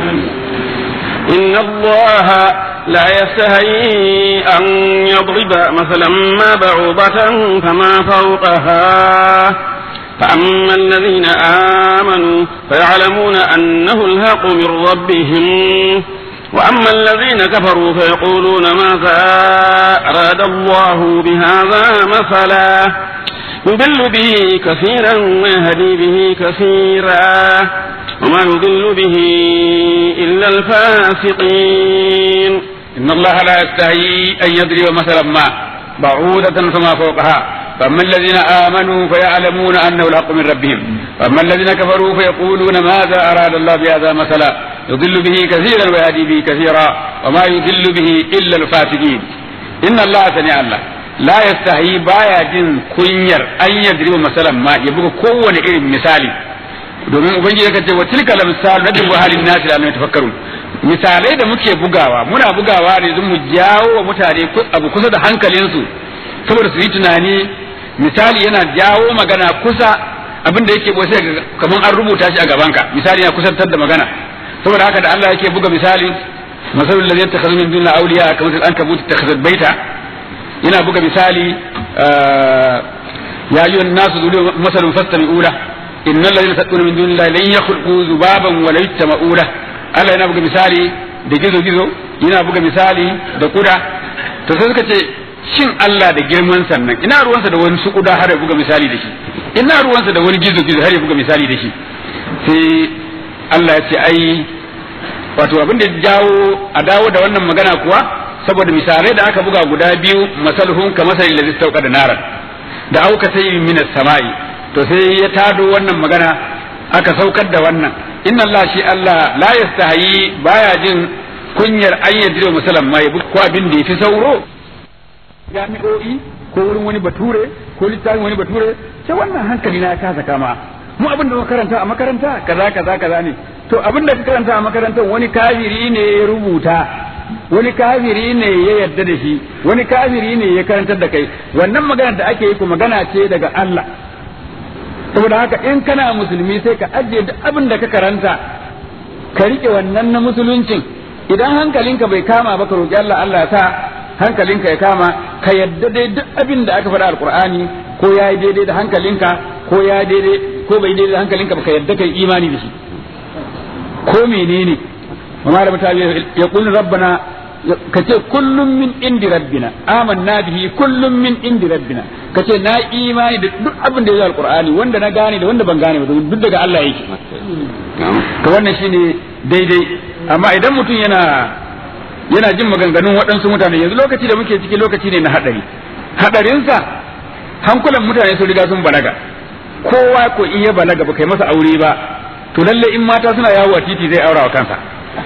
إن الله لا يستحيي أن يضرب مثلا ما بعوضة فما فوقها فأما الذين آمنوا فيعلمون أنه الحق من ربهم وأما الذين كفروا فيقولون ماذا أراد الله بهذا مثلا يضل به كثيرا ويهدي به كثيرا وما يضل به إلا الفاسقين. إن الله لا يستحيي أن يضرب مثلا ما بعوضة فما فوقها فأما الذين آمنوا فيعلمون أنه الحق من ربهم وأما الذين كفروا فيقولون ماذا أراد الله بهذا مثلا يضل به كثيرا ويهدي به كثيرا وما يضل به إلا الفاسقين. إن الله سميع الله لا يستحيي بايا جن كنير أن يضرب مثلا ما يبقى كون إلم مثالي domin ubangiji kace wa tilka lamsal nadu halin nasi la tafakkarun, misalai da muke bugawa muna bugawa ne don mu jawo wa mutane abu kusa da hankalinsu saboda su yi tunani. Misali yana jawo magana kusa, abinda yake boye sai kaman an rubuta shi a gabanka, misali yana kusantar da magana. Saboda haka da Allah yake buga misali masalul ladzi yattakhadhu min dunillahi awliya kama al-ankabut ittakhadhat baita, yana buga misali ya ayyuhan nasu zulu masalun fastami'u lahu innal ladina tad'una min dunillahi lan yakhluqu zubaban wa la yatma'u lahu. Allah yana buga misali da gizo yana buga misali da kuda. To sai suka ce shin Allah da girman sannan ina ruwansa da wani kuda har ya buga misali da shi, ina ruwansa da wani gizo har ya buga misali da shi. Sai Allah ya ce ai wato abin da jawo a dawo da wannan magana kuwa saboda misalai da aka buga guda biyu, masalhun ka masalin ladzi istawqada naran da auka sayyin minas sama'i, to sai ya tado wannan magana aka saukar da wannan. Inna Allah shi Allah la yastahi baya jin kunyar ayyadiro musallam ma yabi ko abin da yafi sauro jami'o'i ko wurin wani bature ko littafin wani bature sai wannan hankali na ya kasa kama mu abin da karanta a makaranta kaza ne to abin da ka karanta a makarantar wani kafiri ne ya rubuta wani kafiri ne ya yarda da shi wani kafiri ne ya karantar da kai wannan magana da ake yi ko magana ce daga Allah saboda haka in kana musulmi sai ka ajiye da abin da ka karanta ka rike wannan na musuluncin idan hankalinka bai kama ba ka roki Allah Allah ya sa hankalinka ya kama ka yadda dai duk abin da aka faɗa alqur'ani ko ya yi daidai da hankalinka ko ya daidai ko bai daidai da hankalinka ba ka yadda kai imani da shi ko menene amma da mutane ya kullu rabbana kace kullum min indi rabbina amanna bihi kullum min indi rabbina kace na imani da duk abin da ya zo alqur'ani wanda na gane da wanda ban gane ba duk daga Allah yake to wannan shine daidai amma idan mutum yana jin maganganun waɗansu mutane yanzu lokaci da muke ciki lokaci ne na hadarinsa hankulan mutane sun riga sun balaga kowa ko in ya balaga ba kai masa aure ba to lalle in mata suna yawo a titi zai aura wa kansa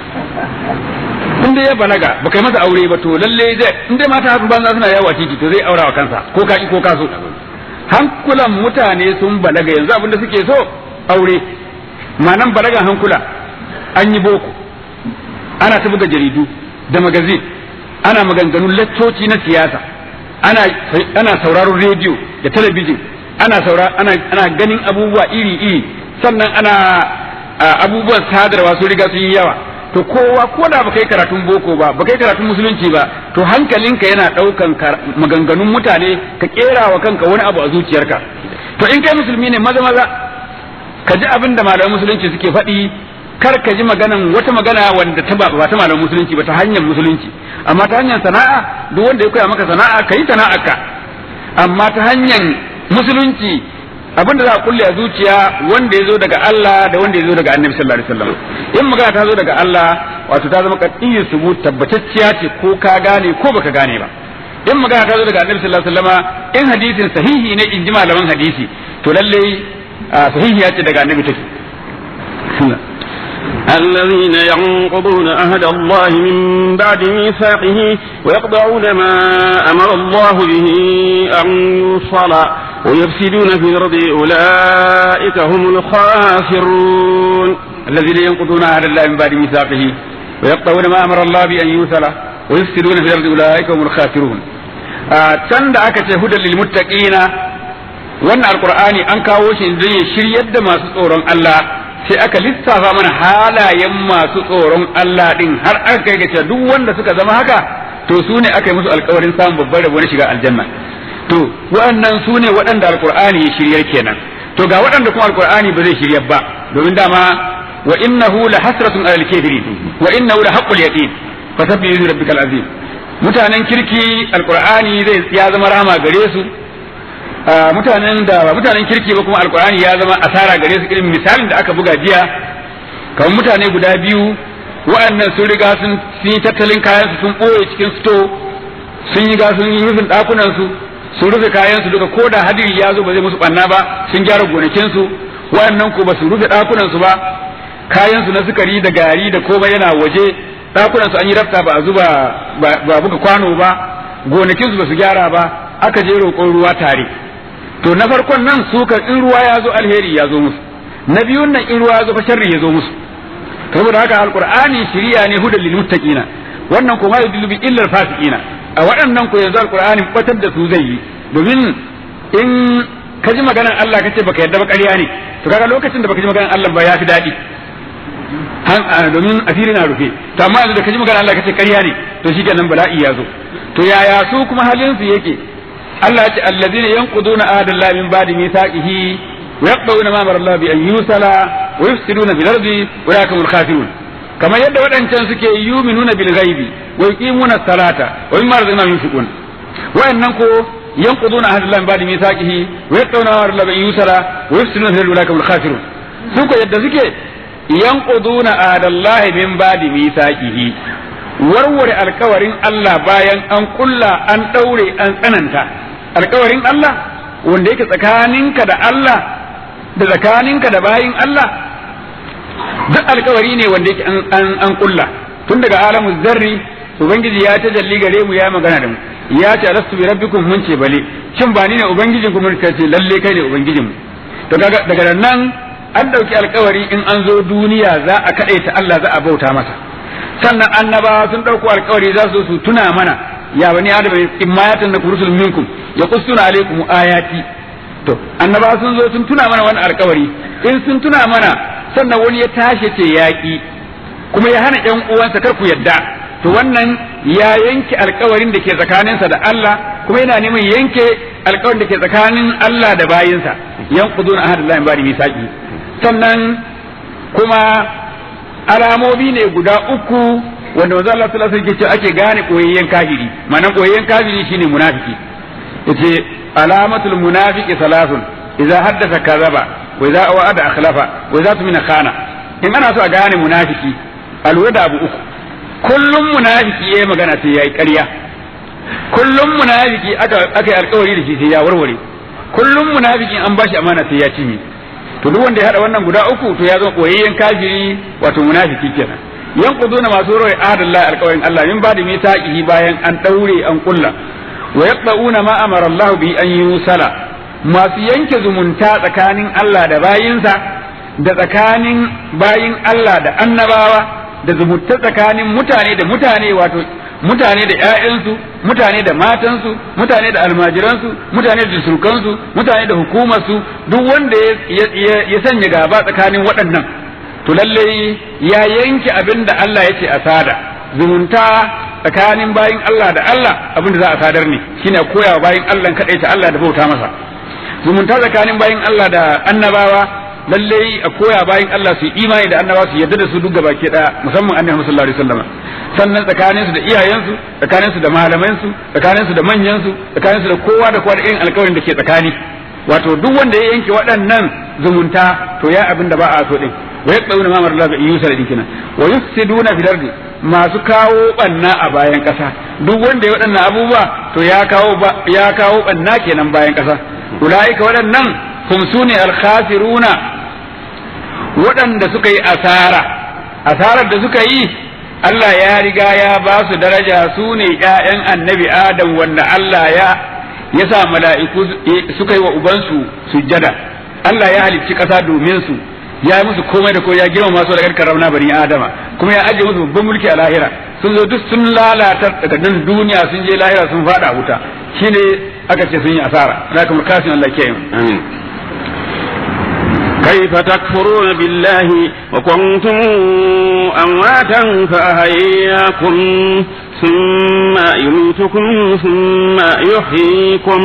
in dai ya balaga ba kai masa aure ba to lalle zai in dai mata haka banza suna yawo a titi to zai aura wa kansa ko ka ko ka so hankulan mutane sun balaga yanzu abinda suke so aure manan balagan hankula an yi boko ana ta buga jaridu da magazin ana maganganun laccoci na siyasa ana sauraron rediyo da talabijin ana ganin abubuwa iri sannan ana abubuwan sadarwa sun riga sun yi yawa to kowa ko da baka yi karatun boko ba baka yi karatun musulunci ba to hankalinka yana daukan maganganun mutane ka kera wa kanka wani abu a zuciyarka to in kai musulmi ne maza ka ji abin da malaman musulunci suke faɗi kar ka ji wata magana wanda ta ba ta malaman musulunci ba ta hanyar musulunci amma ta hanyar sana'a duk wanda ya koya maka sana'a kai sana'arka amma ta hanyar musulunci abin da za a kulle a zuciya wanda ya zo daga Allah da wanda ya zo daga Annabi sallallahu alaihi wasallam in magana ta zo daga Allah wato ta zama qat'iyyun subut tabbatacciya ce ko ka gane ko baka gane ba in magana ta zo daga Annabi sallallahu alaihi wasallam in hadisin sahihi ne in ji malaman hadisi to lalle sahihiya ce daga Annabi take الذين ينقضون عهد الله من بعد ميثاقه ويقطعون ما أمر الله به أن يوصل ويفسدون في الأرض أولئك هم الخاسرون الذين ينقضون عهد الله من بعد ميثاقه ويقطعون ما أمر الله به أن يوصل ويفسدون في الأرض أولئك هم الخاسرون can da aka ce hudan lil muttaqina wannan alqur'ani an kawo shi zai shiryar da masu tsoron Allah sai aka lissafa mana halayen masu tsoron Allah din har aka kai ga duk wanda suka zama haka to su ne aka yi musu alkawarin samun babbar rabo na shiga aljanna to waɗannan su ne waɗanda alqur'ani ya shiryar kenan to ga waɗanda kuma alqur'ani ba zai shiryar ba domin dama wa innahu la hasratun alal kafirin wa innahu la haqqul yaqin fasabbi bi rabbikal azim mutanen kirki alqur'ani zai ya zama rahama gare su mutanen da ba mutanen kirki ba kuma alqur'ani ya zama asara gare su irin misalin da aka buga jiya kamar mutane guda biyu wa'annan sun riga sun yi tattalin kayan su sun boye cikin sto sun yi rufin dakunan su sun rufe kayan su duka ko da hadiri ya zo ba zai musu banna ba sun gyara gonakin su wa'annan ko ba su rufe dakunan su ba kayan su na sukari da gari da komai yana waje dakunan su an yi rafta ba a zuba ba buga kwano ba gonakin su ba su gyara ba aka je roƙon ruwa tare to na farkon nan su kan in ruwa ya zo alheri ya zo musu na biyun nan in ruwa ya zo fa sharri ya zo musu saboda haka alqur'ani shiriya ne hudan lil muttaqina wannan kuma yudillu bi illa al fasiqina a waɗannan ko yanzu alqur'ani batar da su zai yi domin in ka ji maganar Allah kace baka yarda ba ƙarya ne to kaga lokacin da baka ji maganar Allah ba ya fi daɗi domin asiri na rufe to amma yanzu da ka ji maganar Allah kace ƙarya ne to shikenan bala'i ya zo to yaya su kuma halin su yake Allah ya ce allazina yanquduna ahdallahi min ba'di mithaqihi wa yaqta'una ma amara Allah bi an yusala wa yufsiduna fil ardi wa yakumul khasirun kamar yadda wadancan suke yuminuna bil ghaibi wa yuqimuna salata wa mimma razaqnahum yunfiqun wa'annan ko yanquduna ahdallahi min ba'di mithaqihi wa yaqta'una ma amara Allah bi an yusala wa yufsiduna fil ardi wa yakumul khasirun su ko yadda suke yanquduna ahdallahi min ba'di mithaqihi warware alkawarin Allah bayan an kulla an daure an tsananta alkawarin Allah wanda yake tsakaninka da Allah da tsakaninka da bayin Allah duk alkawari ne wanda yake an kulla tun daga alamu zarri ubangiji ya tajalli gare mu ya magana da mu ya ce alastu bi rabbikum mun ce bale shin ba ni ne ubangijin ku mun ce lalle kai ne ubangijin mu to daga nan an dauki alkawari in an zo duniya za a kadaita Allah za a bauta masa sannan annabawa sun dauko alkawari za su tuna mana ya bani adam in ma yatan na rusul minkum yaqussuna alaikum ayati to annabawa sun zo sun tuna mana wannan alkawari in sun tuna mana sannan wani ya tashi ce yaki kuma ya hana ƴan uwansa kar ku yadda to wannan ya yanke alkawarin da ke tsakaninsa da Allah kuma yana neman yanke alkawarin da ke tsakanin Allah da bayinsa yanquduna ahadallahi ba'da misaqi sannan kuma alamomi ne guda uku wanda manzo Allah sallallahu alaihi wasallam ake gane koyayyen kafiri ma'anar koyayyen kafiri shine munafiki yace alamatul munafiqi salasun idza haddatha kadhaba wa idza wa'ada akhlafa wa idza tumina khana in ana so a gane munafiki alwada abu uku kullum munafiki yayi magana sai yayi ƙarya kullum munafiki aka yi alƙawari da shi sai ya warware kullum munafiki an bashi amana sai ya cinye to duk wanda ya hada wannan guda uku to ya zama koyayyen kafiri wato munafiki kenan yanquduna masu rawai ahadallahi alqawin Allah min ba'di mitaqihi bayan an daure an kulla wa yaqtauna ma amara Allah bi an yusala masu yanke zumunta tsakanin Allah da bayinsa da tsakanin bayin Allah da annabawa da zumunta tsakanin mutane da mutane wato mutane da ƴaƴansu mutane da matansu mutane da almajiransu mutane da surkansu mutane da hukumarsu duk wanda ya sanya gaba tsakanin waɗannan to lalle ya yanke abin da Allah ya ce a sada zumunta tsakanin bayin Allah da Allah abin da za a sadar ne shine koyawa bayin Allah kadai ta Allah da bauta masa zumunta tsakanin bayin Allah da annabawa lalle a koya bayin Allah su imani da annabawa su yarda da su duk gabaki daya musamman annabi sallallahu alaihi wasallam sannan tsakanin su da iyayensu tsakanin su da malaman su tsakanin su da manyan su tsakanin su da kowa da kowa da irin alƙawarin da ke tsakani wato duk wanda ya yanke waɗannan zumunta to ya abin da ba a so din wa yaquluna ma marla bi yusra dikina wa yufsiduna fil ardi masu kawo banna a bayan kasa duk wanda ya waɗannan abubuwa to ya kawo banna kenan bayan kasa ulaika waɗannan hum sune al-khasiruna waɗanda suka yi asarar da suka yi Allah ya riga ya ba su daraja su ne ƴaƴan annabi Adam wanda Allah ya sa mala'iku suka yi wa ubansu sujjada Allah ya halicci ƙasa domin su ya yi musu komai da komai ya girma masu da karkarramna bani Adama kuma ya ajiye musu babban mulki a lahira sun zo duk sun lalata daga duniya sun je lahira sun fada wuta shine aka ce sun yi asara da kuma kasin Allah ke yi كيف تكفرون بالله وكنتم أمواتا فأحياكم ثم يميتكم ثم يحييكم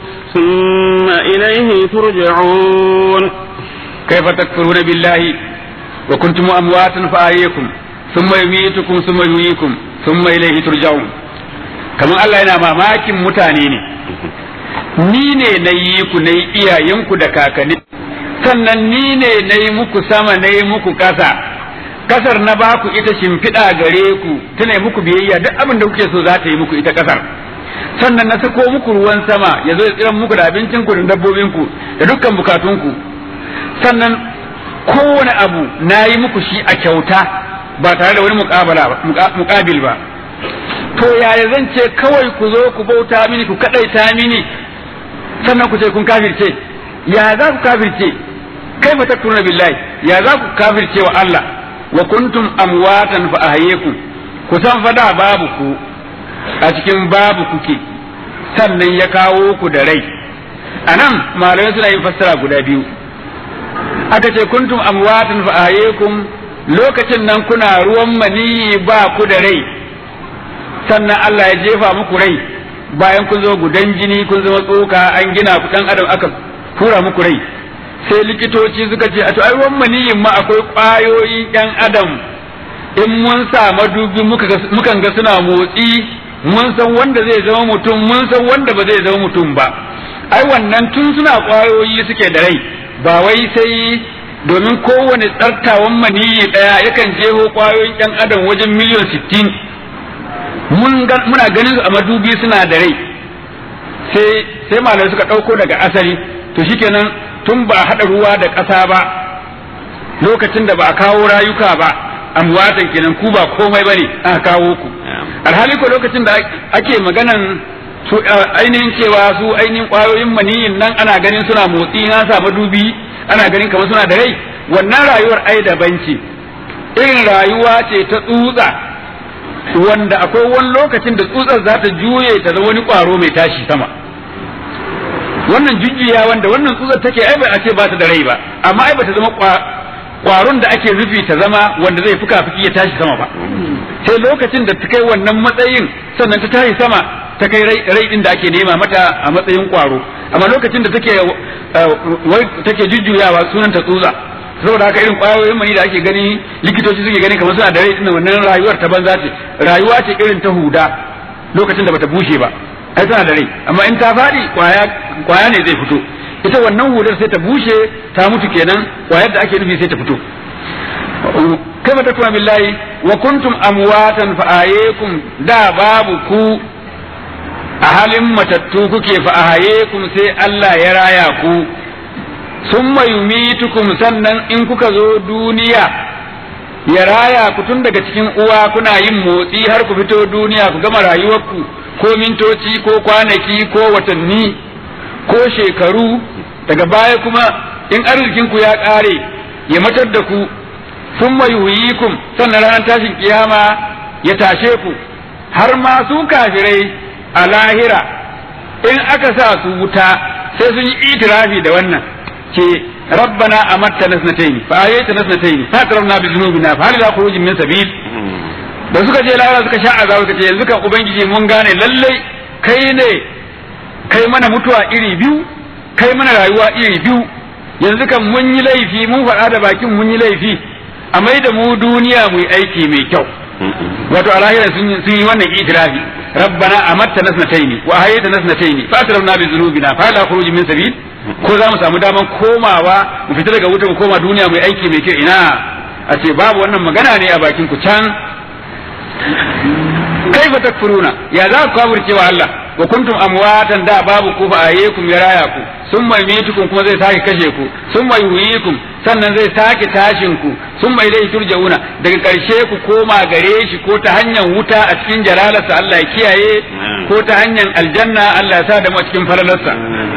ثم إليه ترجعون كيف تكفرون بالله وكنتم أمواتا فأحياكم ثم يميتكم ثم يحييكم ثم إليه ترجعون كما الله yana mamakin mutane ne ni ne na yi ku na yi iyayenku da kakanni sannan ni ne na yi muku sama na yi muku ƙasa ƙasar na ba ku ita shimfiɗa gare ku tana muku biyayya duk abin da kuke so za ta yi muku ita ƙasar sannan na sako muku ruwan sama ya zo ya tsiran muku da abincinku da dabbobinku da dukkan bukatunku sannan kowane abu na yi muku shi a kyauta ba tare da wani muƙabil ba to yaya zan ce kawai ku zo ku bauta mini ku kaɗaita mini sannan ku ce kun kafirce ya za ku kafirce kaifa takfuruna billahi ya za ku kafirce wa Allah wa kuntum amwatan fa ahyakum ku san fada babu ku a cikin babu kuke sannan ya kawo ku da rai anan malamai suna yin fassara guda biyu aka ce kuntum amwatan fa ahyakum lokacin nan kuna ruwan maniyi ba ku da rai sannan Allah ya jefa muku rai bayan kun zo gudan jini kun zama tsoka an gina ku dan adam aka tura muku rai sai likitoci suka ce a to ai ruwan maniyin ma akwai ƙwayoyi ɗan adam in mun sa madubi mukan ga suna motsi mun san wanda zai zama mutum mun san wanda ba zai zama mutum ba ai wannan tun suna ƙwayoyi suke da rai ba wai sai domin kowane tsartawan maniyi ɗaya yakan jeho ƙwayoyin ɗan adam wajen miliyan 60 muna ganin su a madubi suna da rai sai malamai suka ɗauko daga asali to shikenan tun ba haɗa ruwa da ƙasa ba lokacin da ba a kawo rayuka ba amwatan kenan ku ba komai bane aka kawo ku alhali ko lokacin da ake maganan su ainihin cewa su ainihin kwayoyin maniyin nan ana ganin suna motsi na sa madubi ana ganin kamar suna da rai, wannan rayuwar ai daban ce, irin rayuwa ce ta tsutsa wanda akwai wani lokacin da tsutsar za ta juye ta zama wani kwaro mai tashi sama. Wannan jujjuya wanda wannan tsutsar take ai bai a ce ba ta da rai ba, amma ai ba ta zama kwaron da ake rufi ta zama wanda zai fuka-fuki ya tashi sama ba, sai lokacin da ta kai wannan matsayin sannan ta tashi sama ta kai rai din da ake nema mata a matsayin kwaro. Amma lokacin da take jujjuyawa sunan ta tsutsa. Saboda haka irin kwayoyin mani da ake gani likitoci suke gani kamar suna da rai din wannan rayuwar ta banza ce, rayuwa ce irin ta huda lokacin da bata bushe ba ai tana da rai, amma in ta faɗi kwaya ne zai fito, ita wannan hudar sai ta bushe ta mutu kenan, kwayar da ake nufi sai ta fito. kaifa takfuruna billahi wa kuntum amwatan fa ayekum, da babu ku a halin matattu kuke fa ayekum sai Allah ya raya ku, summa yumitukum sannan in kuka zo duniya ya raya ku tun daga cikin uwa kuna yin motsi har ku fito duniya ku gama rayuwarku ko mintoci ko kwanaki ko watanni ko shekaru, daga baya kuma in arzikinku ya ƙare ya matar da ku, summa yuhyikum sannan ranar tashin kiyama ya tashe ku. Har ma su kafirai a lahira in aka sa su wuta sai sun yi itirafi da wannan ce rabbana amatta nasnatayn fa ayata nasnatayn fa tarabna bi dhunubina fa hal la khurujin min sabil. da suka je lahira suka sha azaba suka ce yanzu kan ubangiji mun gane lalle kai mana mutuwa iri biyu, kai mana rayuwa iri biyu, yanzu kan mun yi laifi, mun faɗa da bakin mun yi laifi, a mai da mu duniya mu yi aiki mai kyau. wato a lahira sun yi wannan itirafi rabbana amatta nasnatayn wa ahayta nasnatayn fa tarabna bi dhunubina fa la khurujin min sabil. ko za mu samu daman komawa mu fita daga wuta mu koma duniya mu yi aiki mai kyau? Ina, a ce babu wannan magana ne a bakin ku can. kaifa takfuruna, ya za ku kafirce wa Allah wa kuntum amwatan, da babu ku fa ayekum ya raya ku, summa yumitukum kuma zai sake kashe ku, summa yuhyikum sannan zai sake tashin ku, summa ilayhi turja'una, daga karshe ku koma gare shi ko ta hanyar wuta a cikin jalalarsa Allah ya kiyaye, ko ta hanyar aljanna Allah ya sa da mu a cikin falalarsa.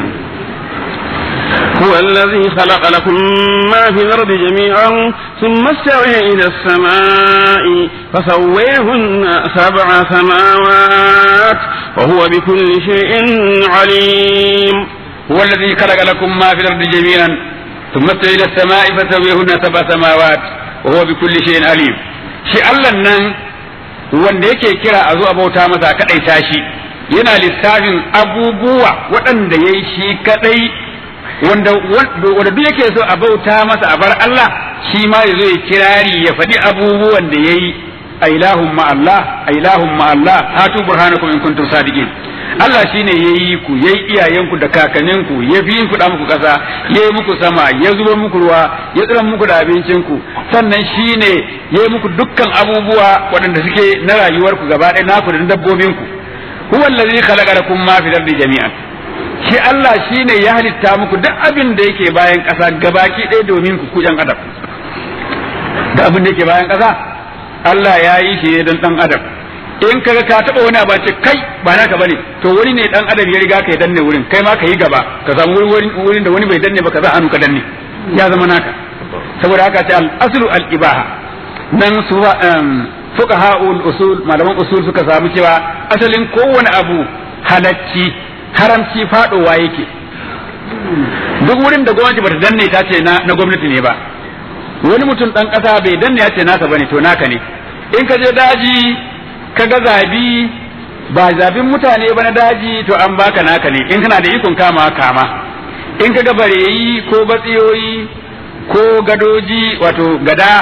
هو الذي خلق لكم ما في الأرض جميعا ثم استوى إلى السماء فسويهن 7 سماوات وهو بكل شيء عليم. هو الذي خلق لكم ما في الأرض جميعا ثم استوى إلى السماء فسويهن 7 سماوات وهو بكل شيء عليم. shi Allah nan wanda yake kira a zo a bauta masa kadai tashi yana lissafin abubuwa waɗanda yayi shi kadai, wanda duk yake so a bauta masa a bar Allah shi ma yazo ya kirari ya faɗi abubuwan da yayi. Ailahum ma Allah, ailahum ma Allah, hatu burhanakum in kuntum sadiqin. Allah shine yayi ku, yayi iyayenku da kakanninku, ya fi ku da muku kasa, yayi muku sama, ya zuba muku ruwa, ya tsira muku da abincin ku, sannan shine yayi muku dukkan abubuwa waɗanda suke na rayuwarku gaba ɗaya naku da dabbobin ku. Huwa allazi khalaqa lakum ma fil ardi jami'an. Shi Allah shine ya halitta muku duk abin da yake bayan ƙasa gabaki ɗaya domin ku ƴan adam. Da abin da yake bayan ƙasa Allah ya yi shi ne don ɗan adam. In kaga ka taɓa wani abu ce kai ba naka bane, to wani ne ɗan adam ya riga ka danne wurin, kai ma ka yi gaba ka samu wurin da wani bai danne ba ka za hannu ka danne, ya zama naka. Saboda haka ce al-aslu al-ibaha. Nan su fuqaha'ul usul, malaman usul suka samu cewa asalin kowane abu halacci, haramci faɗowa yake. Duk wurin da gwamnati bata danne ta ce na gwamnati ne ba, wani mutum ɗan ƙasa bai danne ya ce nasa bane, to naka ne. In ka je daji ka ga zabi ba zabin mutane ba na daji, to an baka naka ne, in kana da ikon kama. In ka ga bareyi ko batsiyoyi ko gadoji wato gada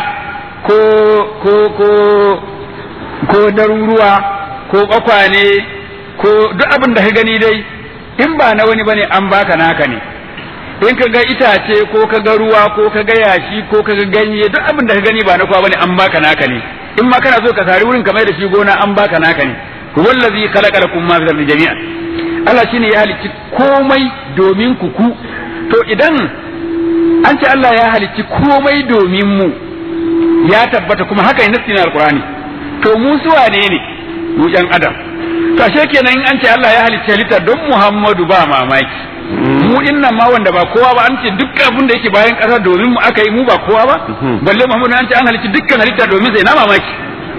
ko daruruwa ko kwakwane ko duk abin da ka gani dai, in ba na wani bane an baka naka ne. In ka ga itace ko ka ga ruwa ko ka ga yashi ko ka ga ganye, duk abin da ka gani ba na kowa bane an baka naka ne. In ma kana so ka sari wurin ka mai da shi gona an baka naka ne. Wallazi khalaqa lakum ma fil ardi jami'an. Allah shine ya halicci komai domin ku. To idan an ce Allah ya halicci komai domin mu, ya tabbata kuma haka ne nassin alqur'ani. To mu su wane ne? Mu ƴan adam. to ashe kenan in an ce Allah ya halicce halitta don Muhammadu ba mamaki mu dinnan ma wanda ba kowa ba an ce duk abin da yake bayan ƙasa domin mu aka yi mu ba kowa ba balle Muhammadu an ce an halicci dukkan halitta domin sai na mamaki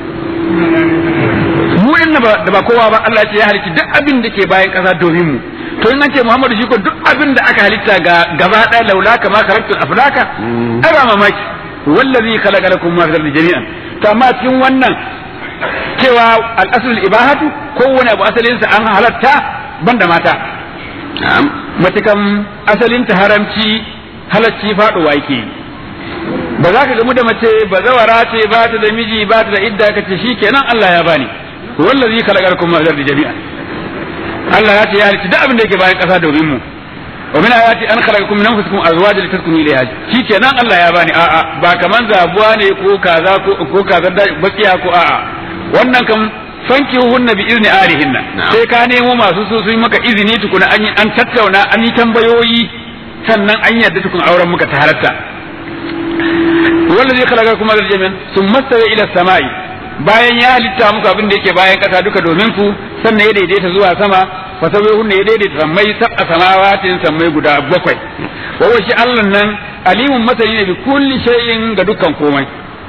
mu dinnan da ba kowa ba Allah ya ce ya halicci duk abin da ke bayan ƙasa domin mu to in an ce Muhammadu shi ko duk abin da aka halitta ga gaba ɗaya laula kama khalaqtul aflaka ai ba mamaki wallazi khalaqa lakum ma fil jami'an to amma cikin wannan cewa al-aslul ibahatu kowane abu asalin sa an halatta banda mata matukan asalin ta haramci halacci faduwa yake ba za ka gamu da mace ba zawara ce ba ta da miji ba ta da idda ka ce shikenan Allah ya bani wallazi khalaqakum ma fil jami'an Allah ya ce ya halicci duk abin da yake bayan kasa domin mu wa min ayati an khalaqakum min anfusikum azwajan litaskunu ilayha shikenan Allah ya bani a'a ba kaman zabuwa ne ko kaza ko kaza da bakiya ko a'a wannan kan fankihunna bi izni alihinna sai ka nemo masu so su yi maka izini tukuna an tattauna an yi tambayoyi sannan an yadda tukun auren muka ta halatta wallazi khalaqakum min jami'an thumma stawa ila samai bayan ya halitta muku abin da yake bayan kasa duka domin ku sannan ya daidaita zuwa sama fa sabihunna ya daidaita sammai sab'a samawatin sammai guda bakwai wa shi Allah nan alimun masani ne bi kulli shay'in ga dukkan komai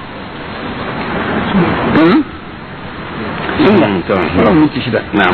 نعم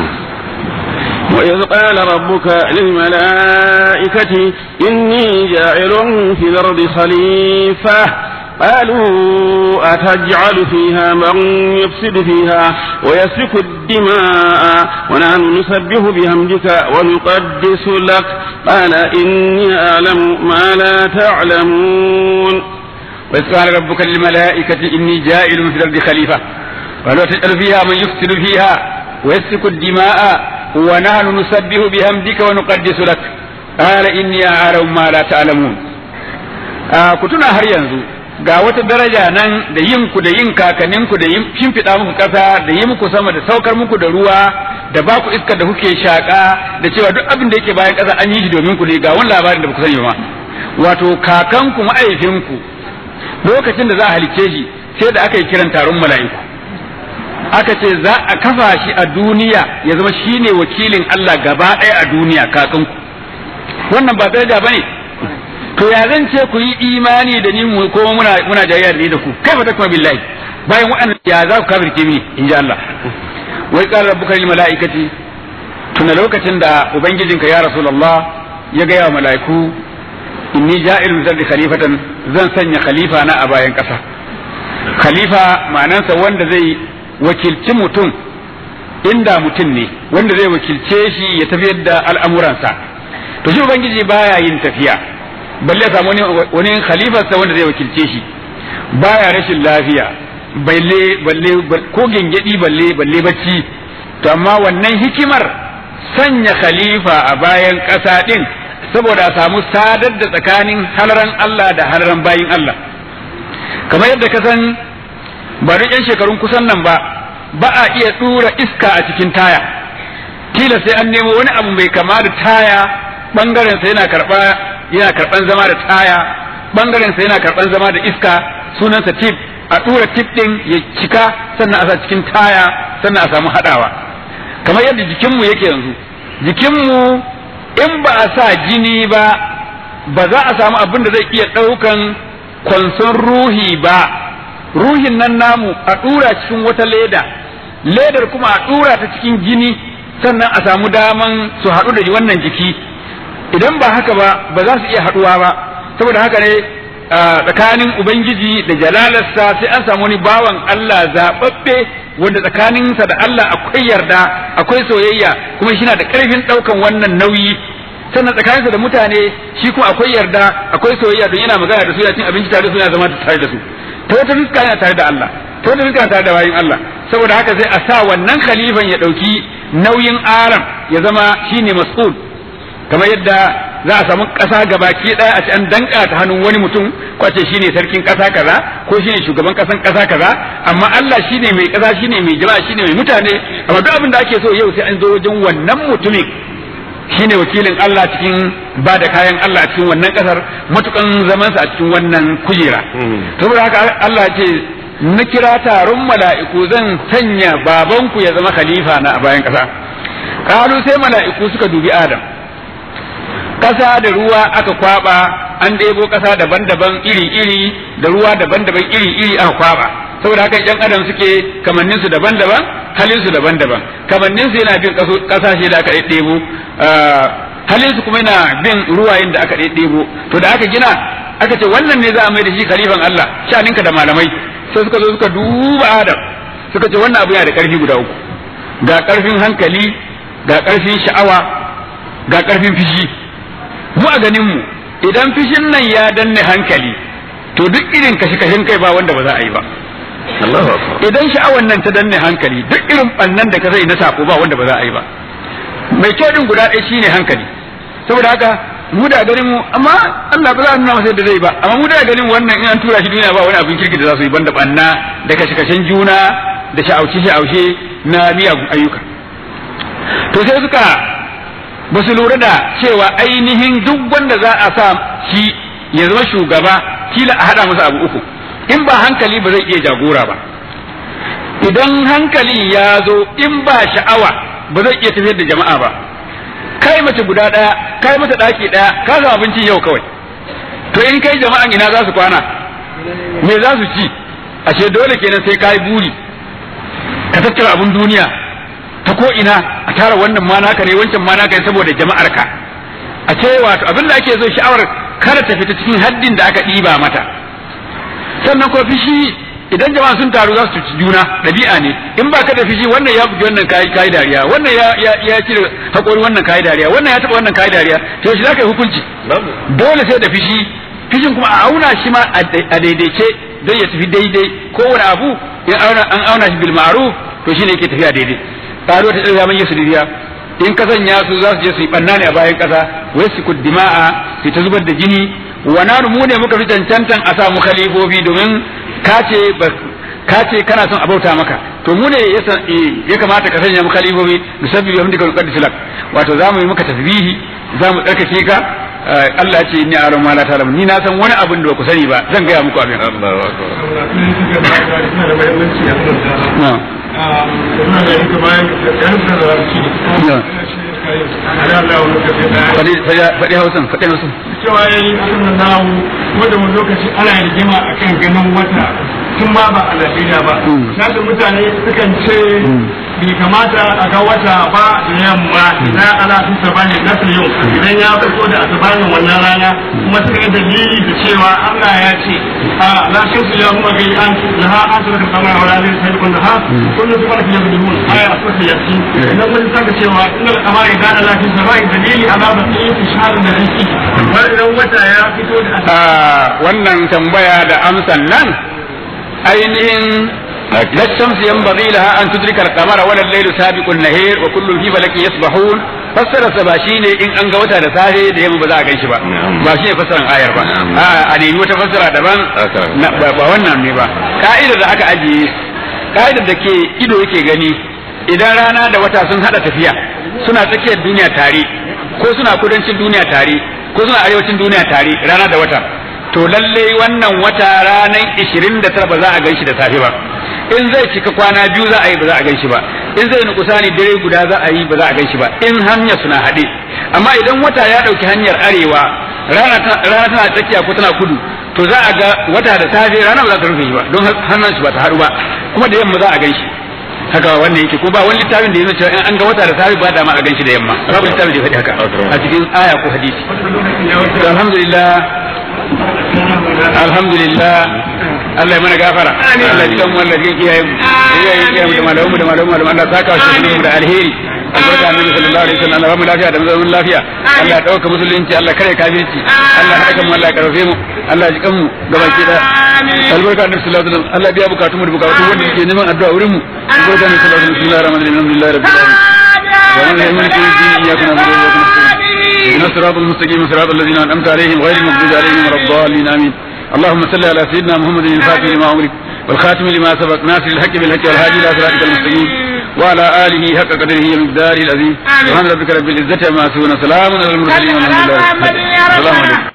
وإذ قال ربك للملائكة إني جاعل في الأرض خليفة قالوا أتجعل فيها من يفسد فيها ويسفك الدماء ونحن نسبح بحمدك ونقدس لك قال إني أعلم ما لا تعلمون وإذ قال ربك للملائكة إني جاعل في الأرض خليفة قالوا تجعل فيها من يفسد فيها ويسفك الدماء ونحن نسبح بحمدك ونقدس لك قال إني أعلم ما لا تعلمون كتنا har yanzu ga wata daraja nan da yin ku da yin kakanninku da yin shimfiɗa muku ƙasa da yi muku sama da saukar muku da ruwa da ba ku iskar da kuke shaƙa da cewa duk abin da yake bayan ƙasa an yi shi domin ku ne ga wani labarin da ba ku sani ba wato kakanku ma'aifinku lokacin da za a halicce shi sai da aka yi kiran taron mala'iku aka ce za a kafa shi a duniya ya zama shine wakilin Allah gaba ɗaya a duniya kakanku wannan ba daraja bane to ya zan ce ku yi imani da ni mu ko muna jayayya da ni da ku kai fa takma billahi bayan wa'annan ya za ku kafirce mini in ji Allah wai qala rabbuka lil malaikati tuna lokacin da ubangijinka ya rasulullah ya ga ya malaiku inni ja'ilun zardi khalifatan zan sanya khalifa na a bayan ƙasa khalifa ma'anansa wanda zai wakilci mutum inda mutum ne wanda zai wakilce shi ya tafiyar da al'amuransa to shi ubangiji baya yin tafiya balle ya samu wani khalifarsa wanda zai wakilce shi baya rashin lafiya balle ko gengedi balle bacci to amma wannan hikimar sanya khalifa a bayan ƙasa din saboda a samu sadar da tsakanin halaran Allah da halaran bayin Allah kamar yadda ka san ba duk yan shekarun kusan nan ba a iya dura iska a cikin taya kila sai an nemo wani abu mai kama da taya bangaren sa yana karban zama da taya bangaren sa yana karban zama da iska sunansa tip a dura tip din ya cika sannan a sa cikin taya sannan a samu hadawa kamar yadda jikinmu yake yanzu jikinmu in ba a sa jini ba za a samu abin da zai iya daukan kwanson ruhi ba ruhin nan namu a dura cikin wata ledar kuma a dura ta cikin jini sannan a samu daman su haɗu da wannan jiki idan ba haka ba za su iya haɗuwa ba saboda haka ne tsakanin ubangiji da jalalarsa sai an samu wani bawan Allah zaɓaɓɓe wanda tsakaninsa da Allah akwai yarda akwai soyayya kuma shi na da ƙarfin ɗaukan wannan nauyi sannan tsakaninsa da mutane shi kuma akwai yarda akwai soyayya don yana magana da su yana cin abinci tare da su yana zama tare da su ta wata fuska yana tare da Allah ta wata fuska yana tare da bayin Allah saboda haka sai a sa wannan khalifan ya ɗauki nauyin aram ya zama shine mas'ul kamar yadda za a samu ƙasa gabaki ɗaya a ci an danka ta hannun wani mutum ko a ce shine sarkin ƙasa kaza ko shine shugaban ƙasan ƙasa kaza amma Allah shine mai ƙasa shine mai jama'a shine mai mutane amma duk abin da ake so yau sai an zo wajen wannan mutumin shine wakilin Allah cikin ba da kayan Allah a cikin wannan ƙasar matukan zamansa a cikin wannan kujera saboda haka Allah ce na kira taron mala'iku zan sanya babanku ya zama khalifa na a bayan ƙasa qalu sai mala'iku suka dubi Adam kasa da ruwa aka kwaba an ɗebo kasa daban-daban iri-iri da ruwa daban-daban iri-iri aka kwaba saboda haka yan adam suke kamannin su daban-daban halin su daban-daban kamannin su yana bin kasashe da aka ɗebo halin su kuma yana bin ruwayen da aka ɗebo to da aka gina aka ce wannan ne za a mai da shi khalifan Allah sha'aninka da malamai sai suka zo suka duba Adam suka ce wannan abu yana da karfi guda uku ga karfin hankali ga karfin sha'awa ga karfin fishi mu a ganin mu idan fishin nan ya danne hankali to duk irin kashe-kashen kai ba wanda ba za a yi ba idan sha'awan nan ta danne hankali duk irin bannan da ka sai na sako ba wanda ba za a yi ba mai kyau din guda ɗaya shine hankali saboda haka mu da ganin mu amma Allah ba za a nuna masa yadda zai ba amma mu da ganin wannan in an tura shi duniya ba wani abin kirki da za su yi banda banna da kashe-kashen juna da sha'aushe na miyagun ayyuka to sai suka ba su lura da cewa ainihin duk wanda za a sa shi ya zama shugaba kila a haɗa masa abu uku in ba hankali ba zai iya jagora ba idan hankali ya zo in ba sha'awa ba zai iya tafiyar da jama'a ba kai mace guda ɗaya kai mata ɗaki ɗaya ka samu abincin yau kawai to in kai jama'an ina za su kwana me za su ci ashe dole kenan sai kai buri ka tattara abun duniya ta ko ina a tara wannan ma naka ne wancan ma naka ne saboda jama'ar ka a ce wato abin da ake so sha'awar kada ta fita cikin haddin da aka ɗiba mata sannan ko fishi idan jama'a sun taru za su ci juna ɗabi'a ne in ba ka da fishi wannan ya bugi wannan kayi dariya wannan ya cire haƙori wannan kayi dariya wannan ya taɓa wannan kayi dariya to shi za ka yi hukunci dole sai da fishi fishin kuma a auna shi ma a daidaice don ya tafi daidai kowane abu in an auna shi bil ma'ruf to shine yake tafiya daidai ƙaro ta tsaya man yasu diriya in ka sanya su za su je su yi banna ne a bayan ƙasa wai su kuddima'a su ta zubar da jini wa nanu mu ne muka fi cancantan a sa mu khalifofi domin ka ce kana son abauta maka to mu ne ya kamata ka sanya mu khalifofi musabbi bi hamdika qaddisu lak wato za mu yi maka tasbihi za mu tsarkake ka Allah ce ni aron ma la ta'lamu ni na san wani abin da ba ku sani ba zan gaya muku abin Allahu akbar faɗi hausan cewa ya yi sallallahu wadda wani lokaci ana rigima a kan ganin wata tun ma ba a Najeriya ba nasu mutane sukan ce bai kamata a ga wata ba da yamma na ana fi sabani na yau idan ya fito da asabanin wannan rana kuma suka yi dalili da cewa Allah ya ce a la shamsu ya kuma gai an laha an tura da sama wa lalai sai kun da ha kullu su fara fiye da duhun aya asbata yasi idan mun saka cewa innal qamari da Allah fi sabani dalili ala basiyati shahrun da rizqi har idan wata ya fito da wannan tambaya da amsan nan ainihin لا الشمس ينبغي لها أن تدرك القمر ولا الليل سابق النهار وكل في فلك يسبحون فسر سباشين إن أنقوتها لساهي ديهم بذا كيش با باشين فسر آير با أني متفسر دبان بوانا نبا قائدة دا أكا أجي قائدة دا كي إدو يكي غني idan rana da wata sun hada tafiya suna tsakiyar duniya tare ko suna kudancin duniya tare ko suna arewacin duniya tare rana da wata to lalle wannan wata ranar 29 ba za a ganshi da safe ba in zai cika kwana biyu za a yi ba za a ganshi ba in zai nukusani dare guda za a yi ba za a ganshi ba in hanya suna haɗe amma idan wata ya ɗauki hanyar arewa rana tana tsakiya ko tana kudu to za a ga wata da safe rana ba za ta rufe shi ba don hannun shi ba ta haɗu ba kuma da yamma za a ganshi haka wannan yake ko ba wani littafin da yana cewa in an ga wata da safe ba da ma a ganshi da yamma babu littafin da ya faɗi haka a cikin aya ko hadisi alhamdulillah Allah ya mana gafara Allah ya kan wallahi ya kiyaye mu da malamu da Allah saka shi da alheri albarka annabi sallallahu alaihi wasallam Allah ba mu lafiya da zaman lafiya Allah ya dauka musulunci Allah kare kafirci Allah ya haka mu Allah ya karfe mu Allah ya jikan mu gabaki da albarka annabi sallallahu alaihi wasallam Allah biya bukatun mu da bukatun wanda yake neman addu'a wurin mu albarka annabi sallallahu alaihi wasallam alhamdulillahi rabbil alamin wa man yamliku iyyaka na'budu wa iyyaka nasta'in اهدنا الصراط المستقيم صراط الذين انعمت عليهم غير المغضوب عليهم ولا الضالين امين اللهم صل على سيدنا محمد الفاتح لما امرك والخاتم لما سبق ناصر الحق بالحق والهادي الى صراطك المستقيم وعلى اله حق قدره ومقداره العظيم سبحان ربك رب العزه عما يصفون وسلام على المرسلين والحمد لله رب العالمين.